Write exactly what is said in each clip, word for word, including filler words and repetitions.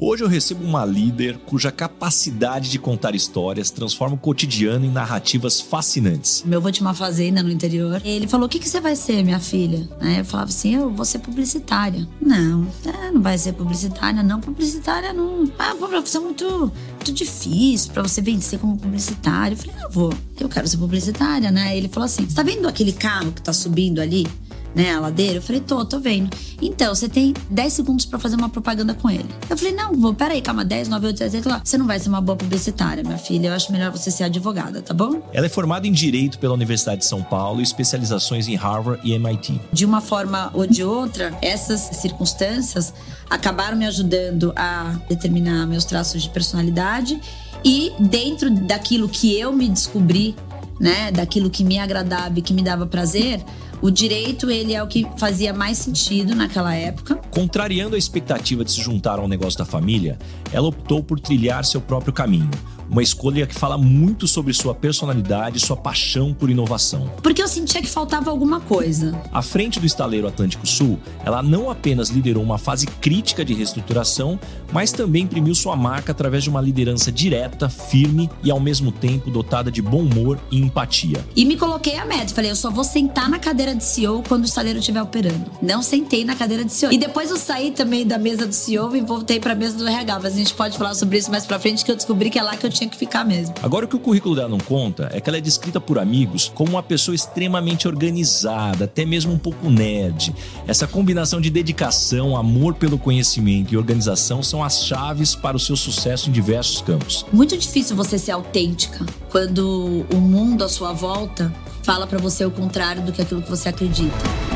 Hoje eu recebo uma líder cuja capacidade de contar histórias transforma o cotidiano em narrativas fascinantes. Meu avô tinha uma fazenda no interior. Ele falou, o que, que você vai ser, minha filha? Eu falava assim, eu vou ser publicitária. Não, é, não vai ser publicitária, não. Publicitária não... Ah, uma profissão muito, muito difícil pra você vencer como publicitária. Eu falei, ah, avô, eu quero ser publicitária, né? Ele falou assim, você tá vendo aquele carro que tá subindo ali? Né, a ladeira? Eu falei, tô, tô vendo. Então, você tem dez segundos pra fazer uma propaganda com ele. Eu falei, não, vou, peraí, calma, dez, nove, oito, sete, lá. Você não vai ser uma boa publicitária, minha filha. Eu acho melhor você ser advogada, tá bom? Ela é formada em Direito pela Universidade de São Paulo e especializações em Harvard e M I T. De uma forma ou de outra, essas circunstâncias acabaram me ajudando a determinar meus traços de personalidade e dentro daquilo que eu me descobri, né, daquilo que me agradava e que me dava prazer, o direito, ele é o que fazia mais sentido naquela época. Contrariando a expectativa de se juntar ao negócio da família, ela optou por trilhar seu próprio caminho. Uma escolha que fala muito sobre sua personalidade e sua paixão por inovação. Porque eu sentia que faltava alguma coisa. À frente do estaleiro Atlântico Sul, ela não apenas liderou uma fase crítica de reestruturação, mas também imprimiu sua marca através de uma liderança direta, firme e ao mesmo tempo dotada de bom humor e empatia. E me coloquei a meta, falei, eu só vou sentar na cadeira de C E O quando o estaleiro estiver operando. Não sentei na cadeira de C E O. E depois eu saí também da mesa do C E O e voltei pra mesa do R H. Mas a gente pode falar sobre isso mais pra frente, que eu descobri que é lá que eu tinha que ficar mesmo. Agora, o que o currículo dela não conta é que ela é descrita por amigos como uma pessoa extremamente organizada, até mesmo um pouco nerd. Essa combinação de dedicação, amor pelo conhecimento e organização são as chaves para o seu sucesso em diversos campos. Muito difícil você ser autêntica quando o mundo à sua volta fala pra você o contrário do que aquilo que você acredita.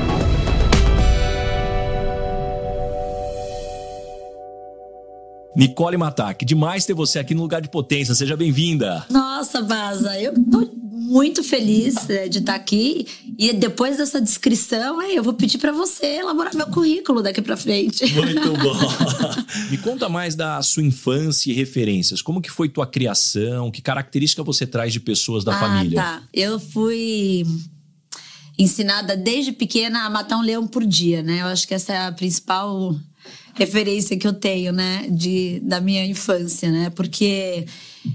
Nicole Mataque, demais ter você aqui no Lugar de Potência. Seja bem-vinda. Nossa, Baza, eu tô muito feliz de estar aqui. E depois dessa descrição, eu vou pedir pra você elaborar meu currículo daqui pra frente. Muito bom. Me conta mais da sua infância e referências. Como que foi tua criação? Que característica você traz de pessoas da ah, família? Tá. Eu fui ensinada desde pequena a matar um leão por dia, né? Eu acho que essa é a principal referência que eu tenho, né, de, da minha infância, né, porque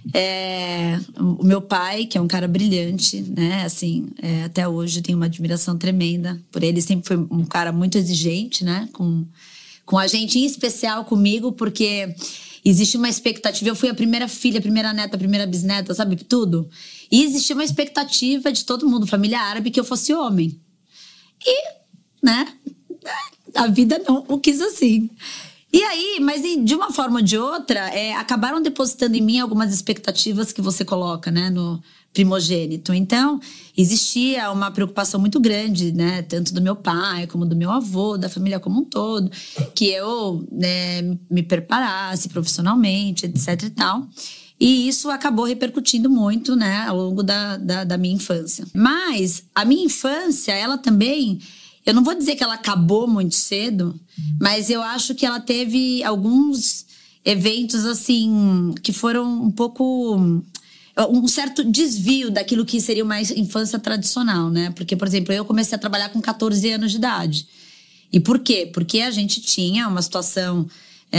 é, o meu pai, que é um cara brilhante, né, assim, é, até hoje eu tenho uma admiração tremenda por ele, sempre foi um cara muito exigente, né, com, com a gente, em especial comigo, porque existe uma expectativa, eu fui a primeira filha, a primeira neta, a primeira bisneta, sabe, tudo, e existia uma expectativa de todo mundo, família árabe, que eu fosse homem, e, né, a vida não o quis assim. E aí, mas de uma forma ou de outra, é, acabaram depositando em mim algumas expectativas que você coloca, né, no primogênito. Então, existia uma preocupação muito grande, né, tanto do meu pai como do meu avô, da família como um todo, que eu, né, me preparasse profissionalmente, etc e tal. E isso acabou repercutindo muito, né, ao longo da, da, da minha infância. Mas a minha infância, ela também... Eu não vou dizer que ela acabou muito cedo, mas eu acho que ela teve alguns eventos, assim, que foram um pouco... Um certo desvio daquilo que seria uma infância tradicional, né? Porque, por exemplo, eu comecei a trabalhar com catorze anos de idade. E por quê? Porque a gente tinha uma situação...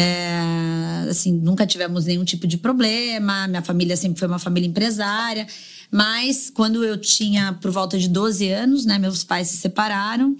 É, assim, nunca tivemos nenhum tipo de problema. Minha família sempre foi uma família empresária. Mas quando eu tinha por volta de doze anos, né, meus pais se separaram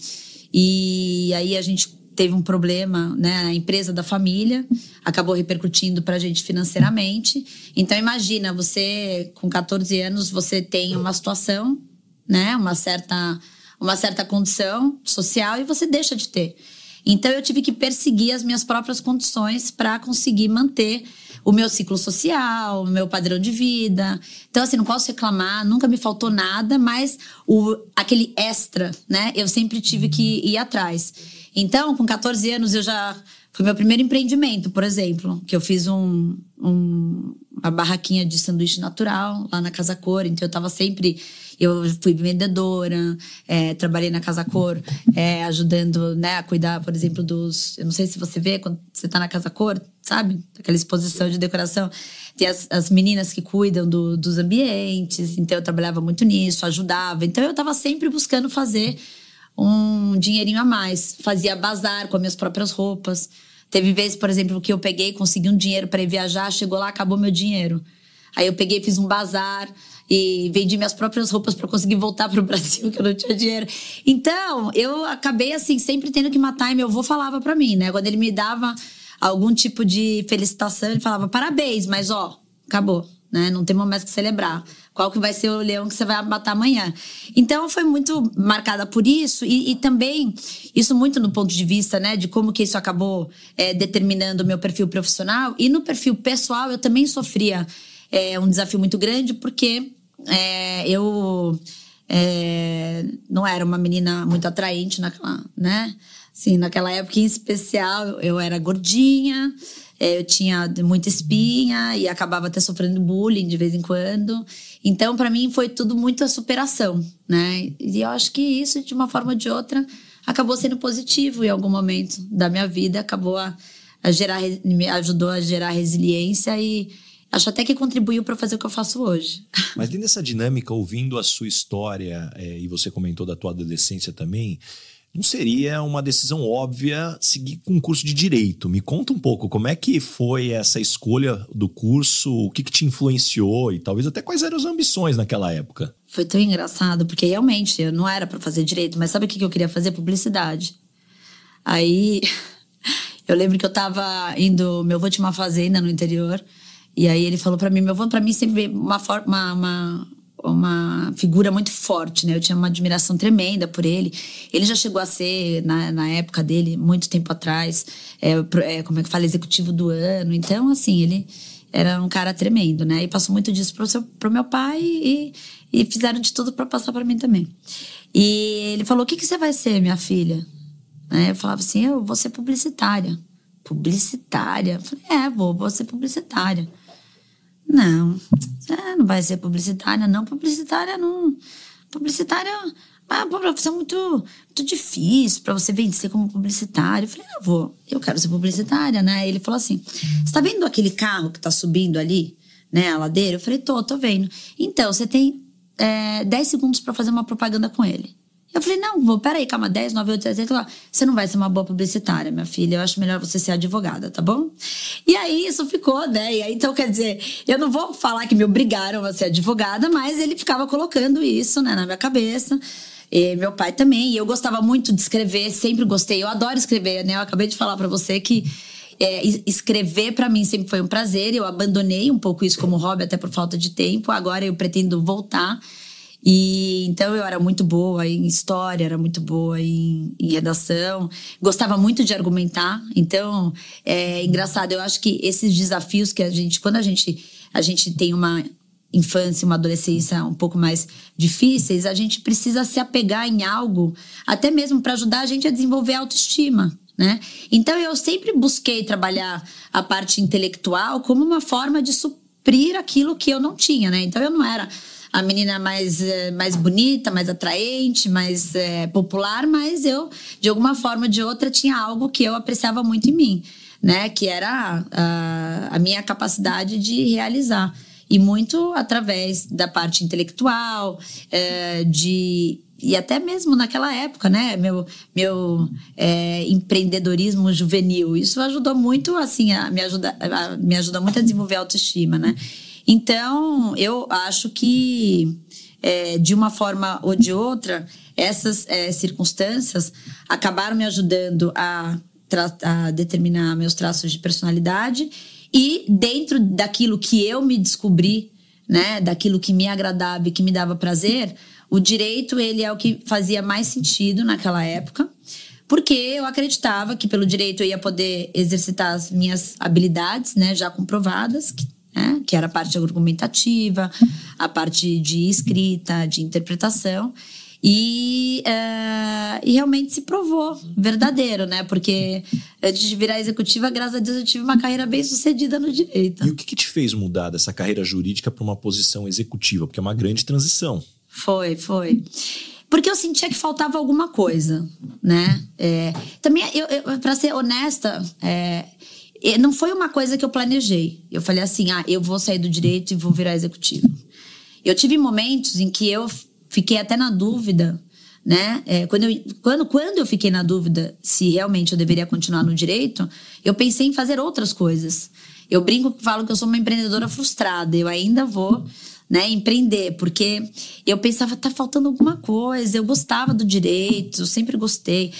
e aí a gente teve um problema, né, a empresa da família acabou repercutindo pra gente financeiramente. Então imagina, você com catorze anos, você tem uma situação, né, uma certa, uma certa condição social e você deixa de ter. Então eu tive que perseguir as minhas próprias condições para conseguir manter o meu ciclo social, o meu padrão de vida. Então, assim, não posso reclamar, nunca me faltou nada, mas o, aquele extra, né, eu sempre tive que ir atrás. Então, com catorze anos, eu já... Foi meu primeiro empreendimento, por exemplo, que eu fiz um, um, uma barraquinha de sanduíche natural lá na Casa Cor. Então, eu tava sempre... Eu fui vendedora, é, trabalhei na Casa Cor, é, ajudando, né, a cuidar, por exemplo, dos... Eu não sei se você vê quando você tá na Casa Cor, sabe? Aquela exposição de decoração. Tem as, as meninas que cuidam do, dos ambientes. Então, eu trabalhava muito nisso, ajudava. Então, eu tava sempre buscando fazer um dinheirinho a mais. Fazia bazar com as minhas próprias roupas. Teve vezes, por exemplo, que eu peguei, consegui um dinheiro para ir viajar, chegou lá, acabou meu dinheiro. Aí eu peguei, fiz um bazar e vendi minhas próprias roupas para conseguir voltar pro Brasil, que eu não tinha dinheiro. Então, eu acabei, assim, sempre tendo que matar. E meu avô falava para mim, né? Quando ele me dava algum tipo de felicitação, ele falava, parabéns, mas ó, acabou, né? Não temos mais que celebrar. Qual que vai ser o leão que você vai matar amanhã? Então, foi muito marcada por isso. E, e também, isso muito no ponto de vista, né? De como que isso acabou é, determinando o meu perfil profissional. E no perfil pessoal, eu também sofria é, um desafio muito grande, porque é, eu é, não era uma menina muito atraente naquela, né? Assim, naquela época em especial, eu era gordinha, eu tinha muita espinha e acabava até sofrendo bullying de vez em quando. Então, para mim, foi tudo muita superação, né? E eu acho que isso, de uma forma ou de outra, acabou sendo positivo em algum momento da minha vida. Acabou a, a gerar, me ajudou a gerar resiliência e acho até que contribuiu para fazer o que eu faço hoje. Mas dentro dessa dinâmica, ouvindo a sua história, é, e você comentou da tua adolescência também, não seria uma decisão óbvia seguir com um curso de Direito? Me conta um pouco, como é que foi essa escolha do curso, o que, que te influenciou e talvez até quais eram as ambições naquela época? Foi tão engraçado, porque realmente eu não era para fazer Direito, mas sabe o que eu queria fazer? Publicidade. Aí eu lembro que eu tava indo, meu avô tinha uma fazenda no interior, e aí ele falou para mim, meu avô para mim sempre uma uma, uma uma figura muito forte, né? Eu tinha uma admiração tremenda por ele. Ele já chegou a ser, na, na época dele, muito tempo atrás, é, é, como é que fala, executivo do ano. Então, assim, ele era um cara tremendo, né? E passou muito disso pro, seu, pro meu pai e, e fizeram de tudo para passar para mim também. E ele falou, o que, que você vai ser, minha filha? Né? Eu falava assim, eu vou ser publicitária. Publicitária? Eu falei, é, vou, vou ser publicitária. Não, você não vai ser publicitária, não. Publicitária não. Publicitária é uma profissão muito, muito difícil para você vencer como publicitária. Eu falei, não, vou, eu quero ser publicitária, né? Ele falou assim: você tá vendo aquele carro que tá subindo ali, né, a ladeira? Eu falei, tô, tô vendo. Então, você tem é, dez segundos para fazer uma propaganda com ele. Eu falei, não, vou, peraí, calma, dez, nove, oito, sete, oito, você não vai ser uma boa publicitária, minha filha, eu acho melhor você ser advogada, tá bom? E aí isso ficou, né? E aí, então, quer dizer, eu não vou falar que me obrigaram a ser advogada, mas ele ficava colocando isso, né, na minha cabeça. E meu pai também, e eu gostava muito de escrever, sempre gostei, eu adoro escrever, né? Eu acabei de falar pra você que é, escrever pra mim sempre foi um prazer, eu abandonei um pouco isso como hobby, até por falta de tempo, agora eu pretendo voltar. E então eu era muito boa em história, era muito boa em, em redação, gostava muito de argumentar. Então é engraçado, eu acho que esses desafios que a gente, quando a gente, a gente tem uma infância, uma adolescência um pouco mais difíceis, a gente precisa se apegar em algo, até mesmo para ajudar a gente a desenvolver a autoestima, né? Então eu sempre busquei trabalhar a parte intelectual como uma forma de suprir aquilo que eu não tinha, né? Então eu não era a menina mais, mais bonita, mais atraente, mais é, popular, mas eu, de alguma forma ou de outra, tinha algo que eu apreciava muito em mim, né? Que era a, a minha capacidade de realizar. E muito através da parte intelectual, é, de... E até mesmo naquela época, né? Meu, meu é, empreendedorismo juvenil. Isso ajudou muito, assim, a me, ajuda, a, me ajudou muito a desenvolver a autoestima, né? Então, eu acho que, é, de uma forma ou de outra, essas é, circunstâncias acabaram me ajudando a, a determinar meus traços de personalidade e dentro daquilo que eu me descobri, né, daquilo que me agradava e que me dava prazer, o direito, ele é o que fazia mais sentido naquela época, porque eu acreditava que pelo direito eu ia poder exercitar as minhas habilidades, né, já comprovadas, que É, que era a parte argumentativa, a parte de escrita, de interpretação. E, uh, e realmente se provou verdadeiro, né? Porque antes de virar executiva, graças a Deus, eu tive uma carreira bem sucedida no direito. E o que, que te fez mudar dessa carreira jurídica para uma posição executiva? Porque é uma grande transição. Foi, foi. Porque eu sentia que faltava alguma coisa, né? É, também, eu, eu, para ser honesta... É, não foi uma coisa que eu planejei. Eu falei assim, ah, eu vou sair do direito e vou virar executiva. Eu tive momentos em que eu fiquei até na dúvida, né? É, quando, eu, quando, quando eu fiquei na dúvida se realmente eu deveria continuar no direito, eu pensei em fazer outras coisas. Eu brinco e falo que eu sou uma empreendedora frustrada. Eu ainda vou, né, empreender, porque eu pensava, tá faltando alguma coisa. Eu gostava do direito, eu sempre gostei.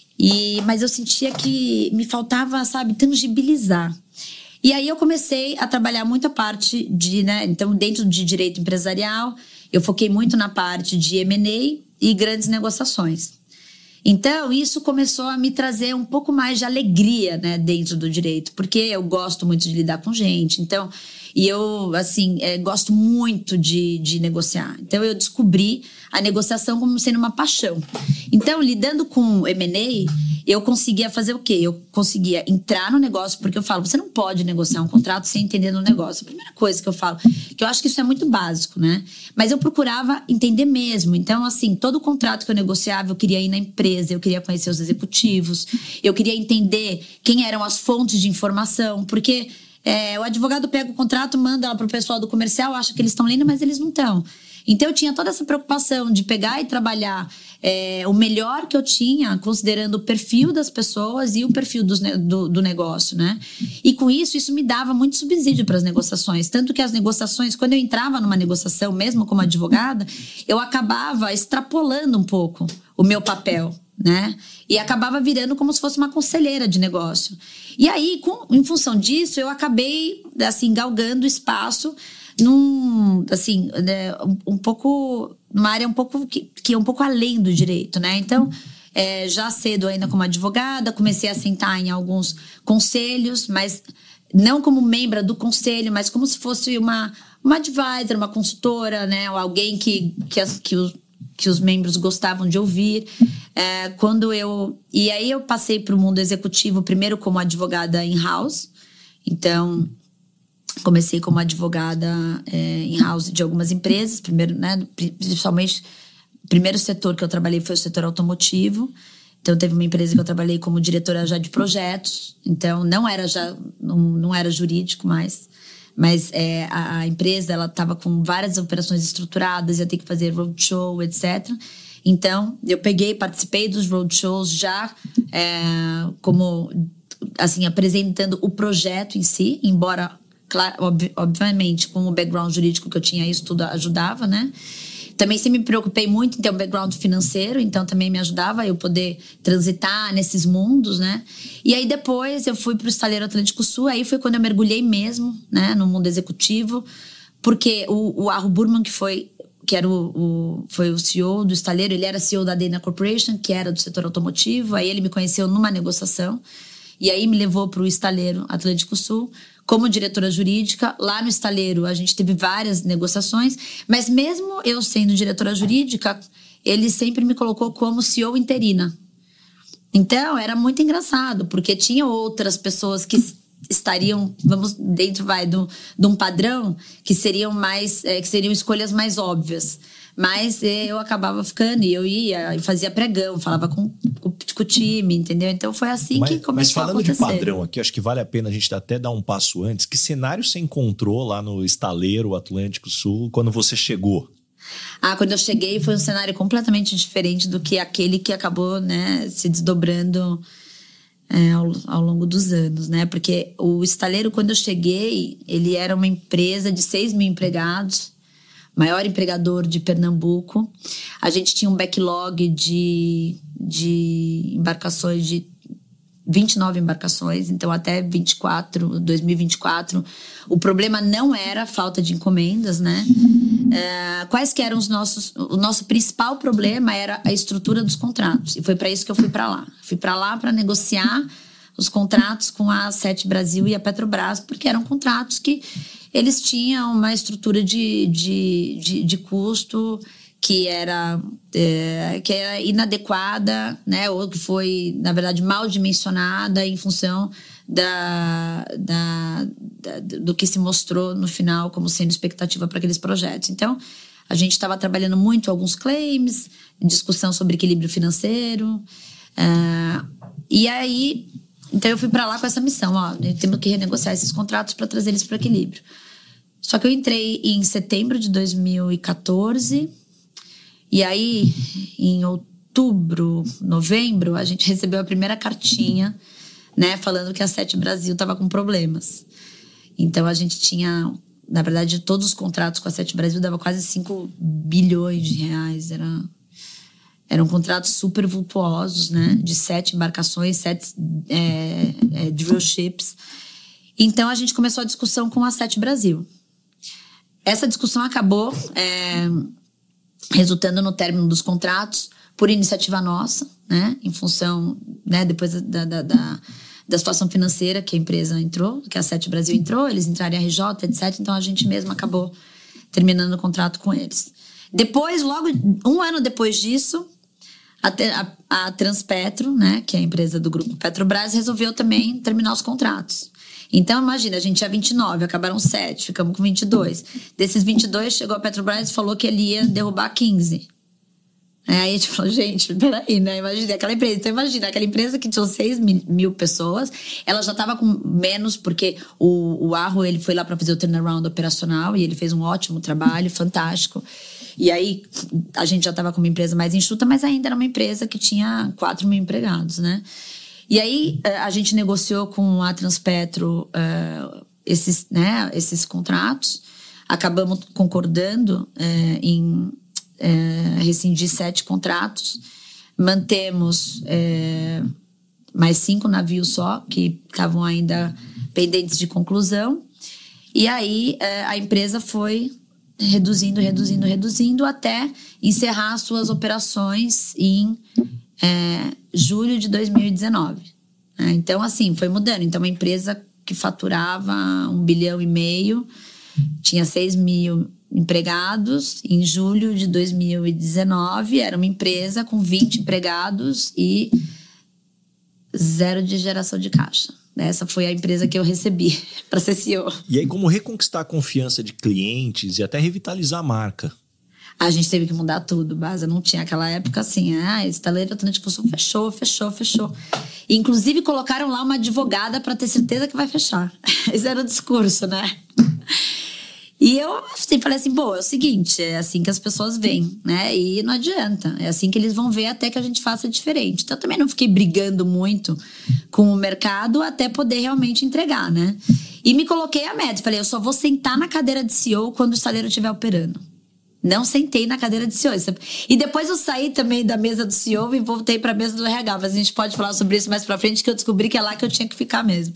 E, mas eu sentia que me faltava, sabe, tangibilizar. E aí eu comecei a trabalhar muito a parte de, né, então dentro de direito empresarial, eu foquei muito na parte de M and A e grandes negociações. Então, isso começou a me trazer um pouco mais de alegria, né, dentro do direito, porque eu gosto muito de lidar com gente, então, e eu, assim, é, gosto muito de, de negociar. Então, eu descobri a negociação como sendo uma paixão. Então, lidando com M and A, eu conseguia fazer o quê? Eu conseguia entrar no negócio, porque eu falo, você não pode negociar um contrato sem entender no negócio. A primeira coisa que eu falo, que eu acho que isso é muito básico, né? Mas eu procurava entender mesmo. Então, assim, todo contrato que eu negociava, eu queria ir na empresa, eu queria conhecer os executivos, eu queria entender quem eram as fontes de informação, porque é, o advogado pega o contrato, manda lá pro pessoal do comercial, acha que eles estão lendo, mas eles não estão. Então, eu tinha toda essa preocupação de pegar e trabalhar é, o melhor que eu tinha, considerando o perfil das pessoas e o perfil dos, do, do negócio, né? E com isso, isso me dava muito subsídio para as negociações. Tanto que as negociações, quando eu entrava numa negociação, mesmo como advogada, eu acabava extrapolando um pouco o meu papel, né? E acabava virando como se fosse uma conselheira de negócio. E aí, com, em função disso, eu acabei, assim, galgando espaço num, assim, né, um, um pouco, numa área um pouco, que, que é um pouco além do direito, né? Então, é, já cedo ainda como advogada, comecei a sentar em alguns conselhos, mas não como membro do conselho, mas como se fosse uma, uma advisor, uma consultora, né? Ou alguém que, que, as, que, os, que os membros gostavam de ouvir. É, quando eu, e aí eu passei para o mundo executivo, primeiro como advogada in-house. Então, comecei como advogada é, in-house de algumas empresas. Primeiro, né, principalmente, o primeiro setor que eu trabalhei foi o setor automotivo. Então, teve uma empresa que eu trabalhei como diretora já de projetos. Então, não era já, não, não era jurídico mais. Mas é, a, a empresa, ela estava com várias operações estruturadas, ia ter que fazer roadshow, etcétera. Então, eu peguei, participei dos roadshows já é, como, assim, apresentando o projeto em si, embora, claro, ob, obviamente, com o background jurídico que eu tinha, isso tudo ajudava, né? Também sempre me preocupei muito em ter um background financeiro, então também me ajudava eu poder transitar nesses mundos, né? E aí depois eu fui para o Estaleiro Atlântico Sul, aí foi quando eu mergulhei mesmo, né, no mundo executivo, porque o, o Arro Burman, que foi... que era o, o, foi o C E O do Estaleiro, ele era C E O da Dana Corporation, que era do setor automotivo, aí ele me conheceu numa negociação, e aí me levou para o Estaleiro Atlântico Sul, como diretora jurídica. Lá no Estaleiro a gente teve várias negociações, mas mesmo eu sendo diretora jurídica, ele sempre me colocou como C E O interina. Então, era muito engraçado, porque tinha outras pessoas que estariam, vamos, dentro vai do, de um padrão que seriam mais, é, que seriam escolhas mais óbvias. Mas eu acabava ficando e eu ia e fazia pregão, falava com, com, com o time, entendeu? Então foi assim mas, que começou mas falando a acontecer. De padrão aqui, acho que vale a pena a gente até dar um passo antes. Que cenário você encontrou lá no Estaleiro Atlântico Sul quando você chegou? Ah, quando eu cheguei foi um cenário completamente diferente do que aquele que acabou, né, se desdobrando é, ao, ao longo dos anos, né? Porque o Estaleiro, quando eu cheguei, ele era uma empresa de seis mil empregados, maior empregador de Pernambuco. A gente tinha um backlog de, de embarcações, de vinte e nove embarcações, então até vinte e quatro, dois mil e vinte e quatro. O problema não era a falta de encomendas, né? É, quais que eram os nossos... O nosso principal problema era a estrutura dos contratos. E foi para isso que eu fui para lá. Fui para lá para negociar os contratos com a Sete Brasil e a Petrobras, porque eram contratos que eles tinham uma estrutura de, de, de, de custo que era, é, que era inadequada, né? Ou que foi, na verdade, mal dimensionada em função da, da, da, do que se mostrou no final como sendo expectativa para aqueles projetos. Então, a gente estava trabalhando muito alguns claims, discussão sobre equilíbrio financeiro. Uh, e aí, então eu fui para lá com essa missão, ó, temos que renegociar esses contratos para trazer eles para equilíbrio. Só que eu entrei em setembro de dois mil e quatorze, e aí, em outubro, novembro, a gente recebeu a primeira cartinha, né, falando que a Sete Brasil estava com problemas. Então a gente tinha, na verdade, todos os contratos com a Sete Brasil dava quase cinco bilhões de reais. Era, eram contratos super vultuosos, né, de sete embarcações, sete é, é, drill ships. Então a gente começou a discussão com a Sete Brasil. Essa discussão acabou é, resultando no término dos contratos por iniciativa nossa, né? Em função, né, depois da, da, da, da situação financeira que a empresa entrou, que a Sete Brasil entrou, eles entraram em R J, etcétera. Então a gente mesmo acabou terminando o contrato com eles. Depois, logo um ano depois disso, a, a, a Transpetro, né, que é a empresa do grupo Petrobras, resolveu também terminar os contratos. Então, imagina, a gente tinha vinte e nove, acabaram sete, ficamos com vinte e dois. Desses vinte e dois, chegou a Petrobras e falou que ele ia derrubar quinze. Aí a gente falou, gente, peraí, né? Imagina aquela empresa. Então, imagina, aquela empresa que tinha seis mil pessoas, ela já estava com menos, porque o, o Arro, ele foi lá para fazer o turnaround operacional e ele fez um ótimo trabalho, fantástico. E aí, a gente já estava com uma empresa mais enxuta, mas ainda era uma empresa que tinha quatro mil empregados, né? E aí, a gente negociou com a Transpetro uh, esses, né, esses contratos, acabamos concordando uh, em É, rescindir sete contratos, mantemos é, mais cinco navios só, que estavam ainda pendentes de conclusão, e aí é, a empresa foi reduzindo, reduzindo, reduzindo, até encerrar suas operações em é, julho de dois mil e dezenove. É, então, assim, foi mudando. Então, uma empresa que faturava um bilhão e meio, tinha seis mil empregados, em julho de dois mil e dezenove, era uma empresa com vinte empregados e zero de geração de caixa. Essa foi a empresa que eu recebi para ser C E O. E aí, como reconquistar a confiança de clientes e até revitalizar a marca? A gente teve que mudar tudo, Baza. Não tinha aquela época assim, ah, Estaleiro Atlântico Sul fechou, fechou, fechou. Inclusive, colocaram lá uma advogada para ter certeza que vai fechar. Esse era o discurso, né? E eu assim, falei assim, pô, é o seguinte, é assim que as pessoas veem, né? E não adianta, é assim que eles vão ver até que a gente faça diferente. Então, eu também não fiquei brigando muito com o mercado até poder realmente entregar, né? E me coloquei a meta, falei, eu só vou sentar na cadeira de C E O quando o estaleiro estiver operando. Não sentei na cadeira de C E O. E depois eu saí também da mesa do C E O e voltei para a mesa do R H. Mas a gente pode falar sobre isso mais para frente, que eu descobri que é lá que eu tinha que ficar mesmo.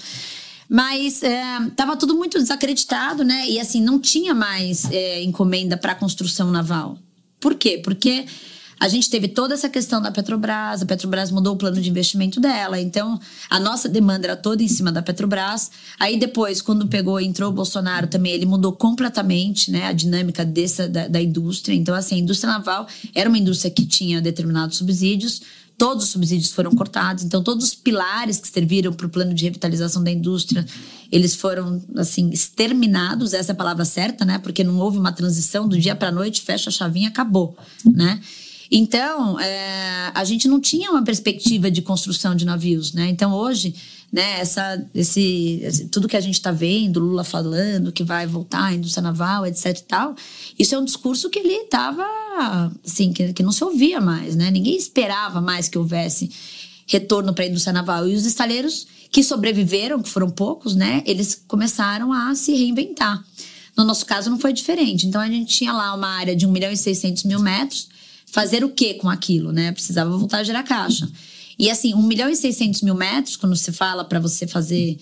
Mas é, tava tudo muito desacreditado, né? E assim, não tinha mais é, encomenda para construção naval. Por quê? Porque a gente teve toda essa questão da Petrobras, a Petrobras mudou o plano de investimento dela, então a nossa demanda era toda em cima da Petrobras. Aí depois, quando pegou, entrou o Bolsonaro também, ele mudou completamente, né, a dinâmica dessa, da, da indústria. Então, assim, a indústria naval era uma indústria que tinha determinados subsídios, todos os subsídios foram cortados, então todos os pilares que serviram para o plano de revitalização da indústria, eles foram, assim, exterminados, essa é a palavra certa, né? Porque não houve uma transição do dia para a noite, fecha a chavinha, acabou, né? Então, é, a gente não tinha uma perspectiva de construção de navios, né? Então, hoje, né, essa, esse, esse, tudo que a gente está vendo, Lula falando que vai voltar a indústria naval, etc e tal, isso é um discurso que ele estava, assim, que, que não se ouvia mais, né? Ninguém esperava mais que houvesse retorno para a indústria naval. E os estaleiros que sobreviveram, que foram poucos, né, eles começaram a se reinventar. No nosso caso, não foi diferente. Então, a gente tinha lá uma área de um milhão e seiscentos mil metros. Fazer o que com aquilo, né? Precisava voltar a gerar caixa. E assim, um milhão e seiscentos mil metros, quando se fala para você fazer,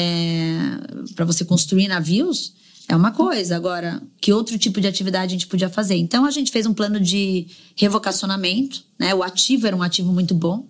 é, para você construir navios, é uma coisa. Agora, que outro tipo de atividade a gente podia fazer? Então, a gente fez um plano de revocacionamento, né? O ativo era um ativo muito bom.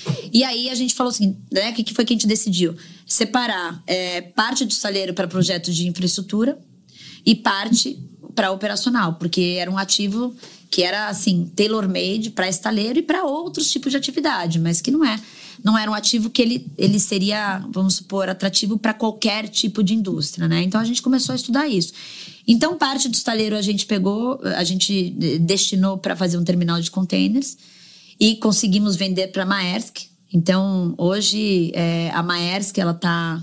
E aí, a gente falou assim, né? O que foi que a gente decidiu? Separar é, parte do estaleiro para projetos de infraestrutura e parte para operacional, porque era um ativo que era, assim, tailor-made para estaleiro e para outros tipos de atividade, mas que não é. Não era um ativo que ele, ele seria, vamos supor, atrativo para qualquer tipo de indústria, né? Então, a gente começou a estudar isso. Então, parte do estaleiro a gente pegou, a gente destinou para fazer um terminal de containers e conseguimos vender para a Maersk. Então, hoje, é, a Maersk, ela está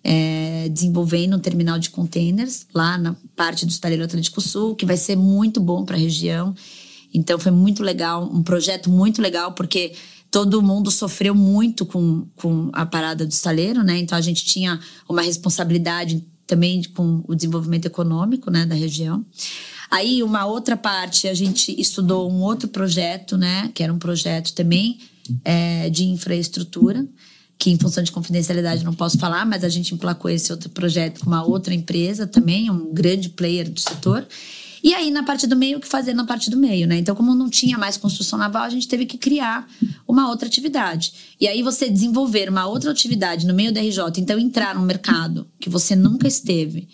é, desenvolvendo um terminal de containers lá na parte do estaleiro Atlântico Sul, que vai ser muito bom para a região. Então foi muito legal, um projeto muito legal, porque todo mundo sofreu muito com, com a parada do estaleiro, né? Então a gente tinha uma responsabilidade também com o desenvolvimento econômico, né, da região. Aí uma outra parte, a gente estudou um outro projeto, né? Que era um projeto também é, de infraestrutura, que em função de confidencialidade não posso falar, mas a gente emplacou esse outro projeto com uma outra empresa também, um grande player do setor. E aí, na parte do meio, o que fazer na parte do meio, né? Então, como não tinha mais construção naval, a gente teve que criar uma outra atividade. E aí, você desenvolver uma outra atividade no meio da R J, então entrar num mercado que você nunca esteve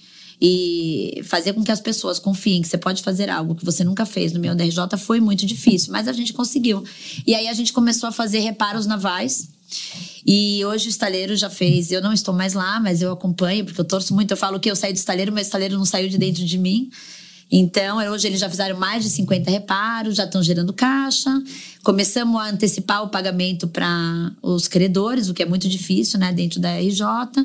e fazer com que as pessoas confiem que você pode fazer algo que você nunca fez no meio da R J foi muito difícil, mas a gente conseguiu. E aí, a gente começou a fazer reparos navais. E hoje o estaleiro já fez, eu não estou mais lá, mas eu acompanho, porque eu torço muito, eu falo que eu saí do estaleiro, mas o estaleiro não saiu de dentro de mim. Então, hoje eles já fizeram mais de cinquenta reparos, já estão gerando caixa. Começamos a antecipar o pagamento para os credores, o que é muito difícil, né, dentro da R J.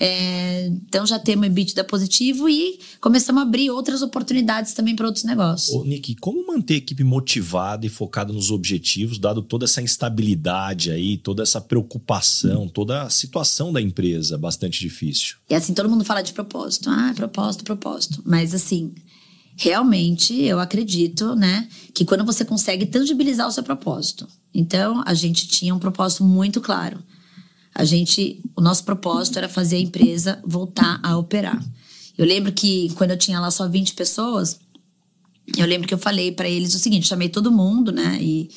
É, então, já temos EBITDA positivo e começamos a abrir outras oportunidades também para outros negócios. Ô, Nick, como manter a equipe motivada e focada nos objetivos, dado toda essa instabilidade aí, toda essa preocupação, toda a situação da empresa bastante difícil? E assim, todo mundo fala de propósito. Ah, propósito, propósito. Mas assim... Realmente, eu acredito, né, que quando você consegue tangibilizar o seu propósito. Então, a gente tinha um propósito muito claro. A gente, o nosso propósito era fazer a empresa voltar a operar. Eu lembro que quando eu tinha lá só vinte pessoas, eu lembro que eu falei para eles o seguinte, chamei todo mundo, né, e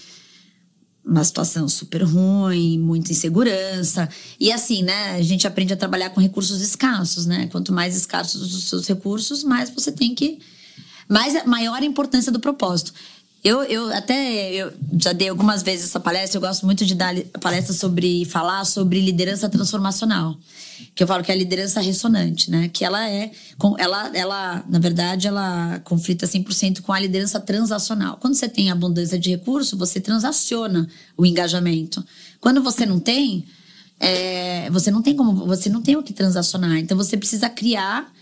uma situação super ruim, muita insegurança. E assim, né, a gente aprende a trabalhar com recursos escassos, né? Quanto mais escassos os seus recursos, mais você tem que... Mas a maior importância do propósito. Eu, eu até eu já dei algumas vezes essa palestra, eu gosto muito de dar palestra sobre, falar sobre liderança transformacional. Que eu falo que é a liderança ressonante, né? Que ela é, ela, ela na verdade, ela conflita cem por cento com a liderança transacional. Quando você tem abundância de recurso, você transaciona o engajamento. Quando você não tem, é, você não tem como, você não tem o que transacionar. Então, você precisa criar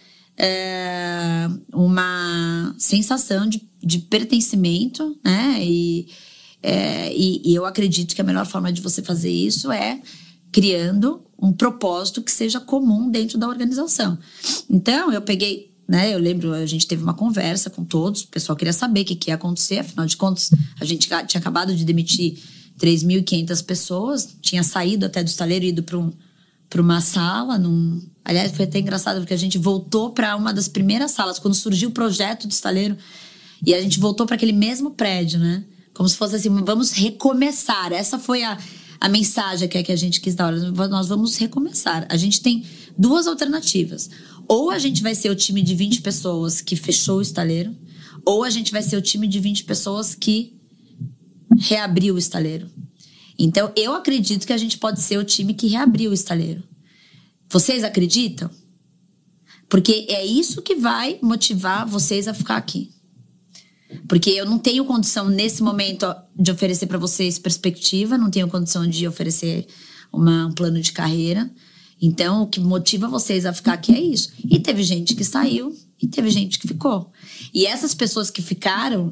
É uma sensação de, de pertencimento, né? E, é, e, e eu acredito que a melhor forma de você fazer isso é criando um propósito que seja comum dentro da organização. Então, eu peguei, né? Eu lembro, a gente teve uma conversa com todos, o pessoal queria saber o que, que ia acontecer, afinal de contas, a gente tinha acabado de demitir três mil e quinhentas pessoas, tinha saído até do estaleiro e ido para um, para uma sala, num... Aliás, foi até engraçado, porque a gente voltou para uma das primeiras salas, quando surgiu o projeto do estaleiro, e a gente voltou para aquele mesmo prédio, né? Como se fosse assim, vamos recomeçar. Essa foi a, a mensagem que, que a gente quis dar. Nós vamos recomeçar. A gente tem duas alternativas. Ou a gente vai ser o time de vinte pessoas que fechou o estaleiro, ou a gente vai ser o time de vinte pessoas que reabriu o estaleiro. Então, eu acredito que a gente pode ser o time que reabriu o estaleiro. Vocês acreditam? Porque é isso que vai motivar vocês a ficar aqui. Porque eu não tenho condição, nesse momento, de oferecer para vocês perspectiva, não tenho condição de oferecer uma, um plano de carreira. Então, o que motiva vocês a ficar aqui é isso. E teve gente que saiu e teve gente que ficou. E essas pessoas que ficaram,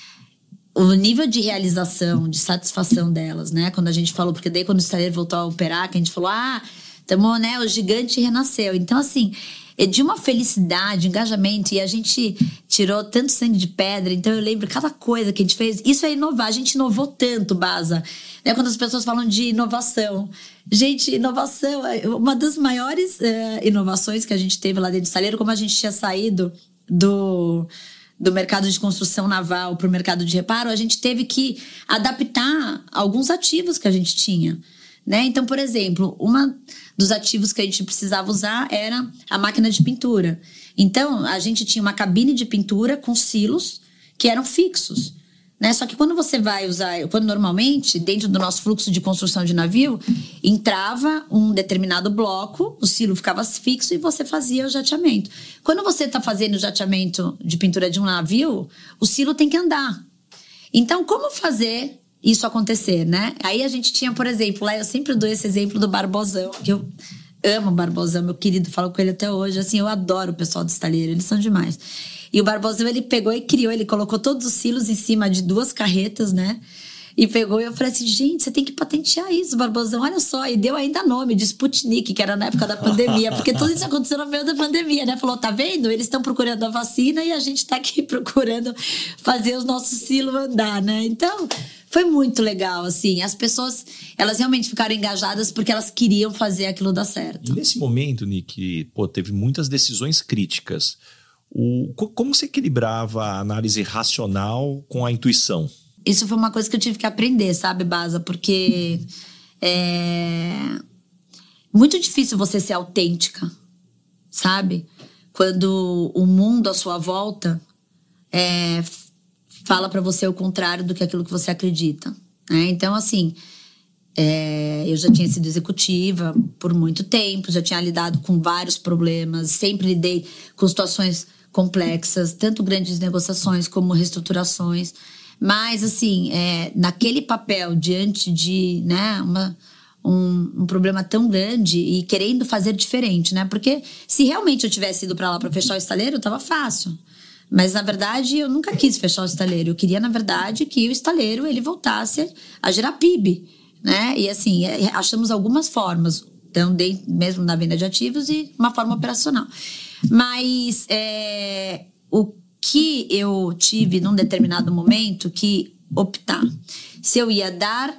o nível de realização, de satisfação delas, né? Quando a gente falou, porque daí quando o estaleiro voltou a operar, que a gente falou, ah... Tamo, né, o gigante renasceu. Então, assim, é de uma felicidade, engajamento. E a gente tirou tanto sangue de pedra. Então, eu lembro cada coisa que a gente fez. Isso é inovar. A gente inovou tanto, Baza. Né, quando as pessoas falam de inovação. Gente, inovação... Uma das maiores uh, inovações que a gente teve lá dentro do estaleiro, como a gente tinha saído do... do mercado de construção naval para o mercado de reparo, a gente teve que adaptar alguns ativos que a gente tinha. Né? Então, por exemplo, um dos ativos que a gente precisava usar era a máquina de pintura. Então, a gente tinha uma cabine de pintura com silos que eram fixos. Né? Só que quando você vai usar... Quando normalmente, dentro do nosso fluxo de construção de navio, entrava um determinado bloco, o silo ficava fixo e você fazia o jateamento. Quando você está fazendo o jateamento de pintura de um navio, o silo tem que andar. Então, como fazer... isso acontecer, né? Aí a gente tinha, por exemplo, lá eu sempre dou esse exemplo do Barbosão, que eu amo o Barbosão, meu querido, falo com ele até hoje, assim, eu adoro o pessoal do estaleiro, eles são demais. E o Barbosão, ele pegou e criou, ele colocou todos os silos em cima de duas carretas, né? E pegou e eu falei assim, gente, você tem que patentear isso, Barbosão, olha só. E deu ainda nome de Sputnik, que era na época da pandemia, porque tudo isso aconteceu no meio da pandemia, né? Falou, tá vendo? Eles estão procurando a vacina e a gente tá aqui procurando fazer os nossos silos andar, né? Então, foi muito legal, assim. As pessoas, elas realmente ficaram engajadas porque elas queriam fazer aquilo dar certo. E nesse momento, Nick, pô, teve muitas decisões críticas. O, como você equilibrava a análise racional com a intuição? Isso foi uma coisa que eu tive que aprender, sabe, Baza? Porque é muito difícil você ser autêntica, sabe? Quando o mundo à sua volta é, fala pra você o contrário do que aquilo que você acredita, né? Então, assim, é, eu já tinha sido executiva por muito tempo, já tinha lidado com vários problemas, sempre lidei com situações complexas, tanto grandes negociações como reestruturações. Mas, assim, é, naquele papel, diante de, né, uma, um, um problema tão grande e querendo fazer diferente, né? Porque se realmente eu tivesse ido para lá para fechar o estaleiro, tava fácil. Mas, na verdade, eu nunca quis fechar o estaleiro. Eu queria, na verdade, que o estaleiro ele voltasse a gerar P I B, né? E, assim, achamos algumas formas, então, mesmo na venda de ativos e uma forma operacional. Mas é, o que eu tive num determinado momento que optar se eu ia dar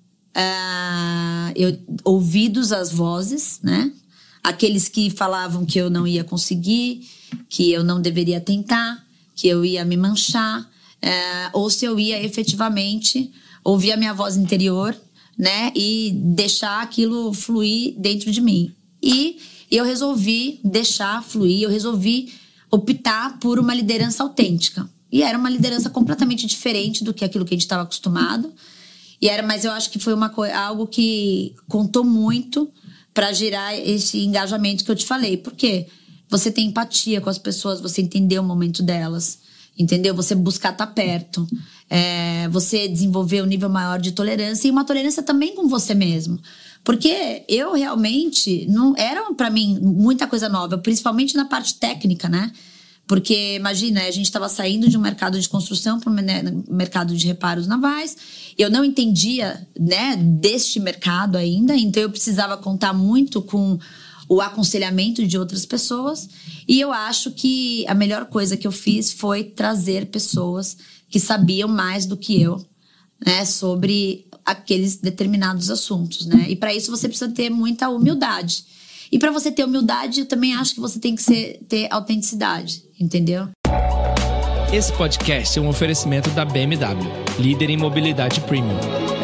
uh, eu, ouvidos às vozes, né? Aqueles que falavam que eu não ia conseguir, que eu não deveria tentar, que eu ia me manchar, uh, ou se eu ia efetivamente ouvir a minha voz interior, né? E deixar aquilo fluir dentro de mim. E eu resolvi deixar fluir, eu resolvi optar por uma liderança autêntica. E era uma liderança completamente diferente do que aquilo que a gente estava acostumado. E era, mas eu acho que foi uma coisa, algo que contou muito para gerar esse engajamento que eu te falei. Por quê? Você tem empatia com as pessoas, você entender o momento delas, entendeu? Você buscar estar perto, é, você desenvolver um nível maior de tolerância e uma tolerância também com você mesmo. Porque eu realmente, não era para mim muita coisa nova, principalmente na parte técnica, né? Porque, imagina, a gente estava saindo de um mercado de construção para um mercado de reparos navais. Eu não entendia, né, deste mercado ainda, então eu precisava contar muito com o aconselhamento de outras pessoas. E eu acho que a melhor coisa que eu fiz foi trazer pessoas que sabiam mais do que eu, né, sobre aqueles determinados assuntos, né? E para isso você precisa ter muita humildade. E para você ter humildade, eu também acho que você tem que ser, ter autenticidade, entendeu? Esse podcast é um oferecimento da B M W, líder em mobilidade premium.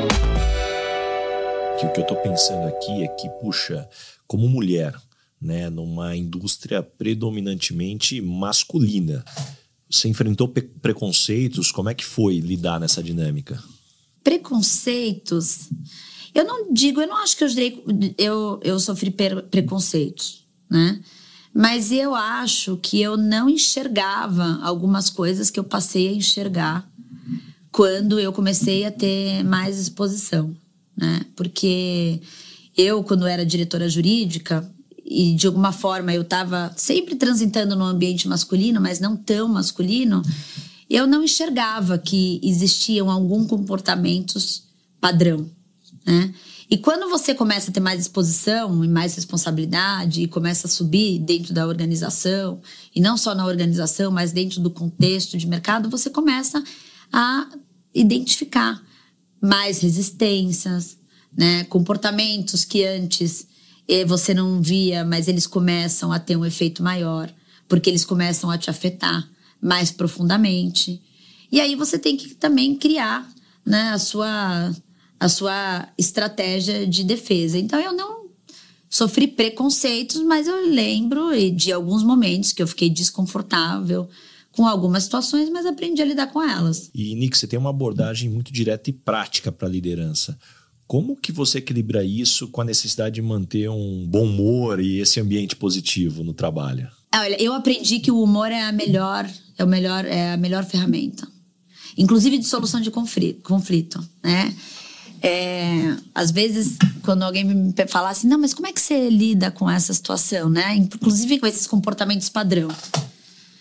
Que o que eu tô pensando aqui é que, puxa, como mulher, né, numa indústria predominantemente masculina, você enfrentou pe- preconceitos? Como é que foi lidar nessa dinâmica? Preconceitos, eu não digo, eu não acho que eu, eu, eu sofri per, preconceitos, né? Mas eu acho que eu não enxergava algumas coisas que eu passei a enxergar quando eu comecei a ter mais exposição, né? Porque eu, quando era diretora jurídica, e de alguma forma eu estava sempre transitando no ambiente masculino, mas não tão masculino, eu não enxergava que existiam alguns comportamentos padrão, né? E quando você começa a ter mais exposição e mais responsabilidade e começa a subir dentro da organização, e não só na organização, mas dentro do contexto de mercado, você começa a identificar mais resistências, né? Comportamentos que antes você não via, mas eles começam a ter um efeito maior, porque eles começam a te afetar mais profundamente. E aí você tem que também criar, né, a sua, a sua estratégia de defesa. Então eu não sofri preconceitos, mas eu lembro de alguns momentos que eu fiquei desconfortável com algumas situações, mas aprendi a lidar com elas. E, Nick, você tem uma abordagem muito direta e prática para a liderança. Como que você equilibra isso com a necessidade de manter um bom humor e esse ambiente positivo no trabalho? Olha, eu aprendi que o humor é a melhor, é o melhor, é a melhor ferramenta, inclusive de solução de conflito, conflito, né? É, às vezes, quando alguém me fala assim, não, mas como é que você lida com essa situação, né? Inclusive com esses comportamentos padrão.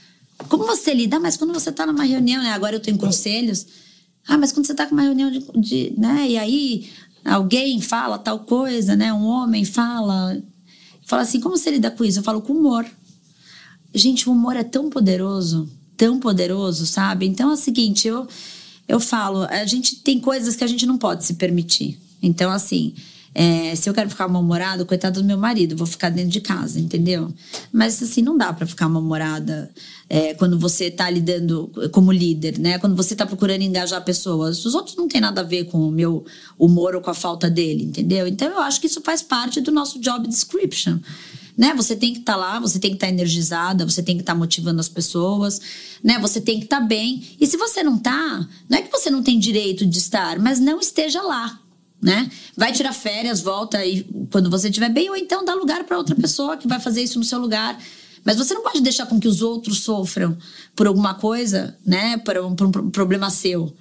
Como você lida? Mas quando você tá numa reunião, né? Agora eu tô em conselhos. Ah, mas quando você tá com uma reunião de, de né? E aí alguém fala tal coisa, né? Um homem fala... Fala assim, como você lida com isso? Eu falo com humor. Gente, o humor é tão poderoso, tão poderoso, sabe? Então é o seguinte, eu, eu falo, a gente tem coisas que a gente não pode se permitir. Então, assim, é, se eu quero ficar mal-humorado, coitado do meu marido, vou ficar dentro de casa, entendeu? Mas, assim, não dá pra ficar mal-humorada é, quando você tá lidando como líder, né? Quando você tá procurando engajar pessoas. Os outros não tem nada a ver com o meu humor ou com a falta dele, entendeu? Então, eu acho que isso faz parte do nosso job description. Né? Você tem que estar tá lá, você tem que estar tá energizada, você tem que estar tá motivando as pessoas, né? Você tem que estar tá bem. E se você não tá, não é que você não tem direito de estar, mas não esteja lá, né? Vai tirar férias, volta e quando você estiver bem, ou então dá lugar para outra pessoa que vai fazer isso no seu lugar. Mas você não pode deixar com que os outros sofram por alguma coisa, né? Por um, por um problema seu.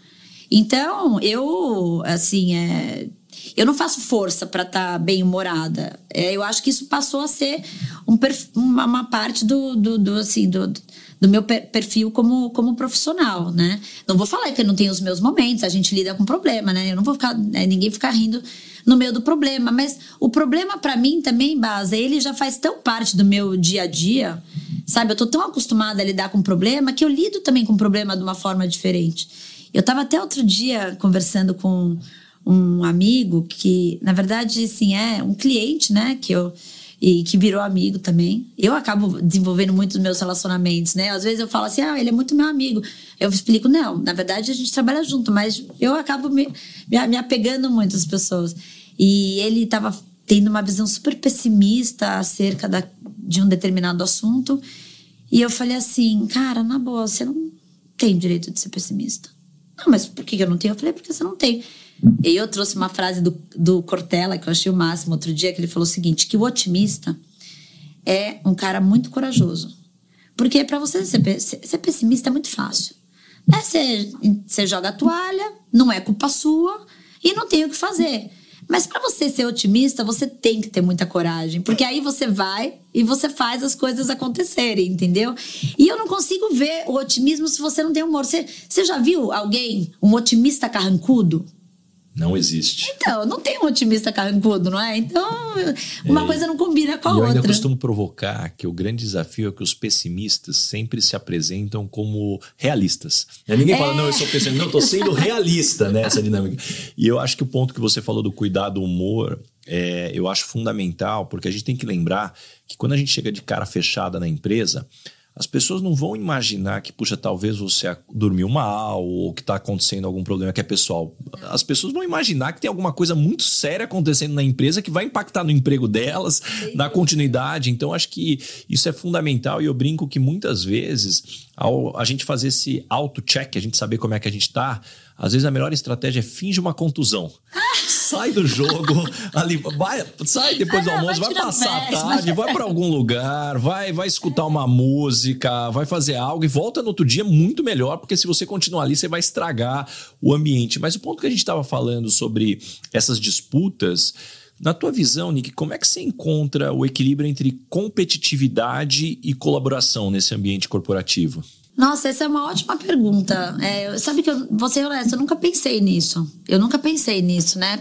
Então, eu, assim, é... eu não faço força para estar tá bem-humorada. É, eu acho que isso passou a ser um perf... uma, uma parte do, do, do, assim, do, do meu perfil como, como profissional, né? Não vou falar que eu não tenho os meus momentos, a gente lida com problema, né? Eu não vou ficar, né, ninguém ficar rindo no meio do problema. Mas o problema para mim também, Baza, ele já faz tão parte do meu dia a dia, sabe? Eu tô tão acostumada a lidar com problema que eu lido também com problema de uma forma diferente. Eu tava até outro dia conversando com um amigo que, na verdade, assim, é um cliente, né, que eu, e que virou amigo também. Eu acabo desenvolvendo muito os meus relacionamentos, né? Às vezes eu falo assim, ah, ele é muito meu amigo. Eu explico, não, na verdade a gente trabalha junto, mas eu acabo me, me, me apegando muito às pessoas. E ele estava tendo uma visão super pessimista acerca da, de um determinado assunto. E eu falei assim, cara, na boa, você não tem direito de ser pessimista. Não, mas por que eu não tenho? Eu falei, porque você não tem. E eu trouxe uma frase do, do Cortella, que eu achei o máximo outro dia, que ele falou o seguinte, que o otimista é um cara muito corajoso. Porque para você ser, ser pessimista é muito fácil. Né? Você, você joga a toalha, não é culpa sua e não tem o que fazer. Mas para você ser otimista, você tem que ter muita coragem. Porque aí você vai e você faz as coisas acontecerem, entendeu? E eu não consigo ver o otimismo se você não tem humor. Você, você já viu alguém, um otimista carrancudo? Não existe. Então, não tem um otimista carrancudo, não é? Então, uma é, coisa não combina com a e eu outra. Eu ainda costumo provocar que o grande desafio é que os pessimistas sempre se apresentam como realistas. Ninguém é. fala, não, eu sou pessimista. Não, eu tô sendo realista, né? Essa dinâmica. E eu acho que o ponto que você falou do cuidado do humor, é, eu acho fundamental, porque a gente tem que lembrar que quando a gente chega de cara fechada na empresa, as pessoas não vão imaginar que, puxa, talvez você dormiu mal ou que está acontecendo algum problema que é pessoal. As pessoas vão imaginar que tem alguma coisa muito séria acontecendo na empresa que vai impactar no emprego delas, na continuidade. Então, acho que isso é fundamental e eu brinco que muitas vezes, ao a gente fazer esse auto-check, a gente saber como é que a gente está, às vezes a melhor estratégia é finge uma contusão. Sai do jogo, ali, vai, sai depois do almoço, vai, vai passar a tarde, vai para algum lugar, vai, vai escutar uma música, vai fazer algo e volta no outro dia muito melhor, porque se você continuar ali, você vai estragar o ambiente. Mas o ponto que a gente estava falando sobre essas disputas, na tua visão, Nick, como é que você encontra o equilíbrio entre competitividade e colaboração nesse ambiente corporativo? Nossa, essa é uma ótima pergunta. É, sabe que eu vou ser honesta, eu nunca pensei nisso. Eu nunca pensei nisso, né?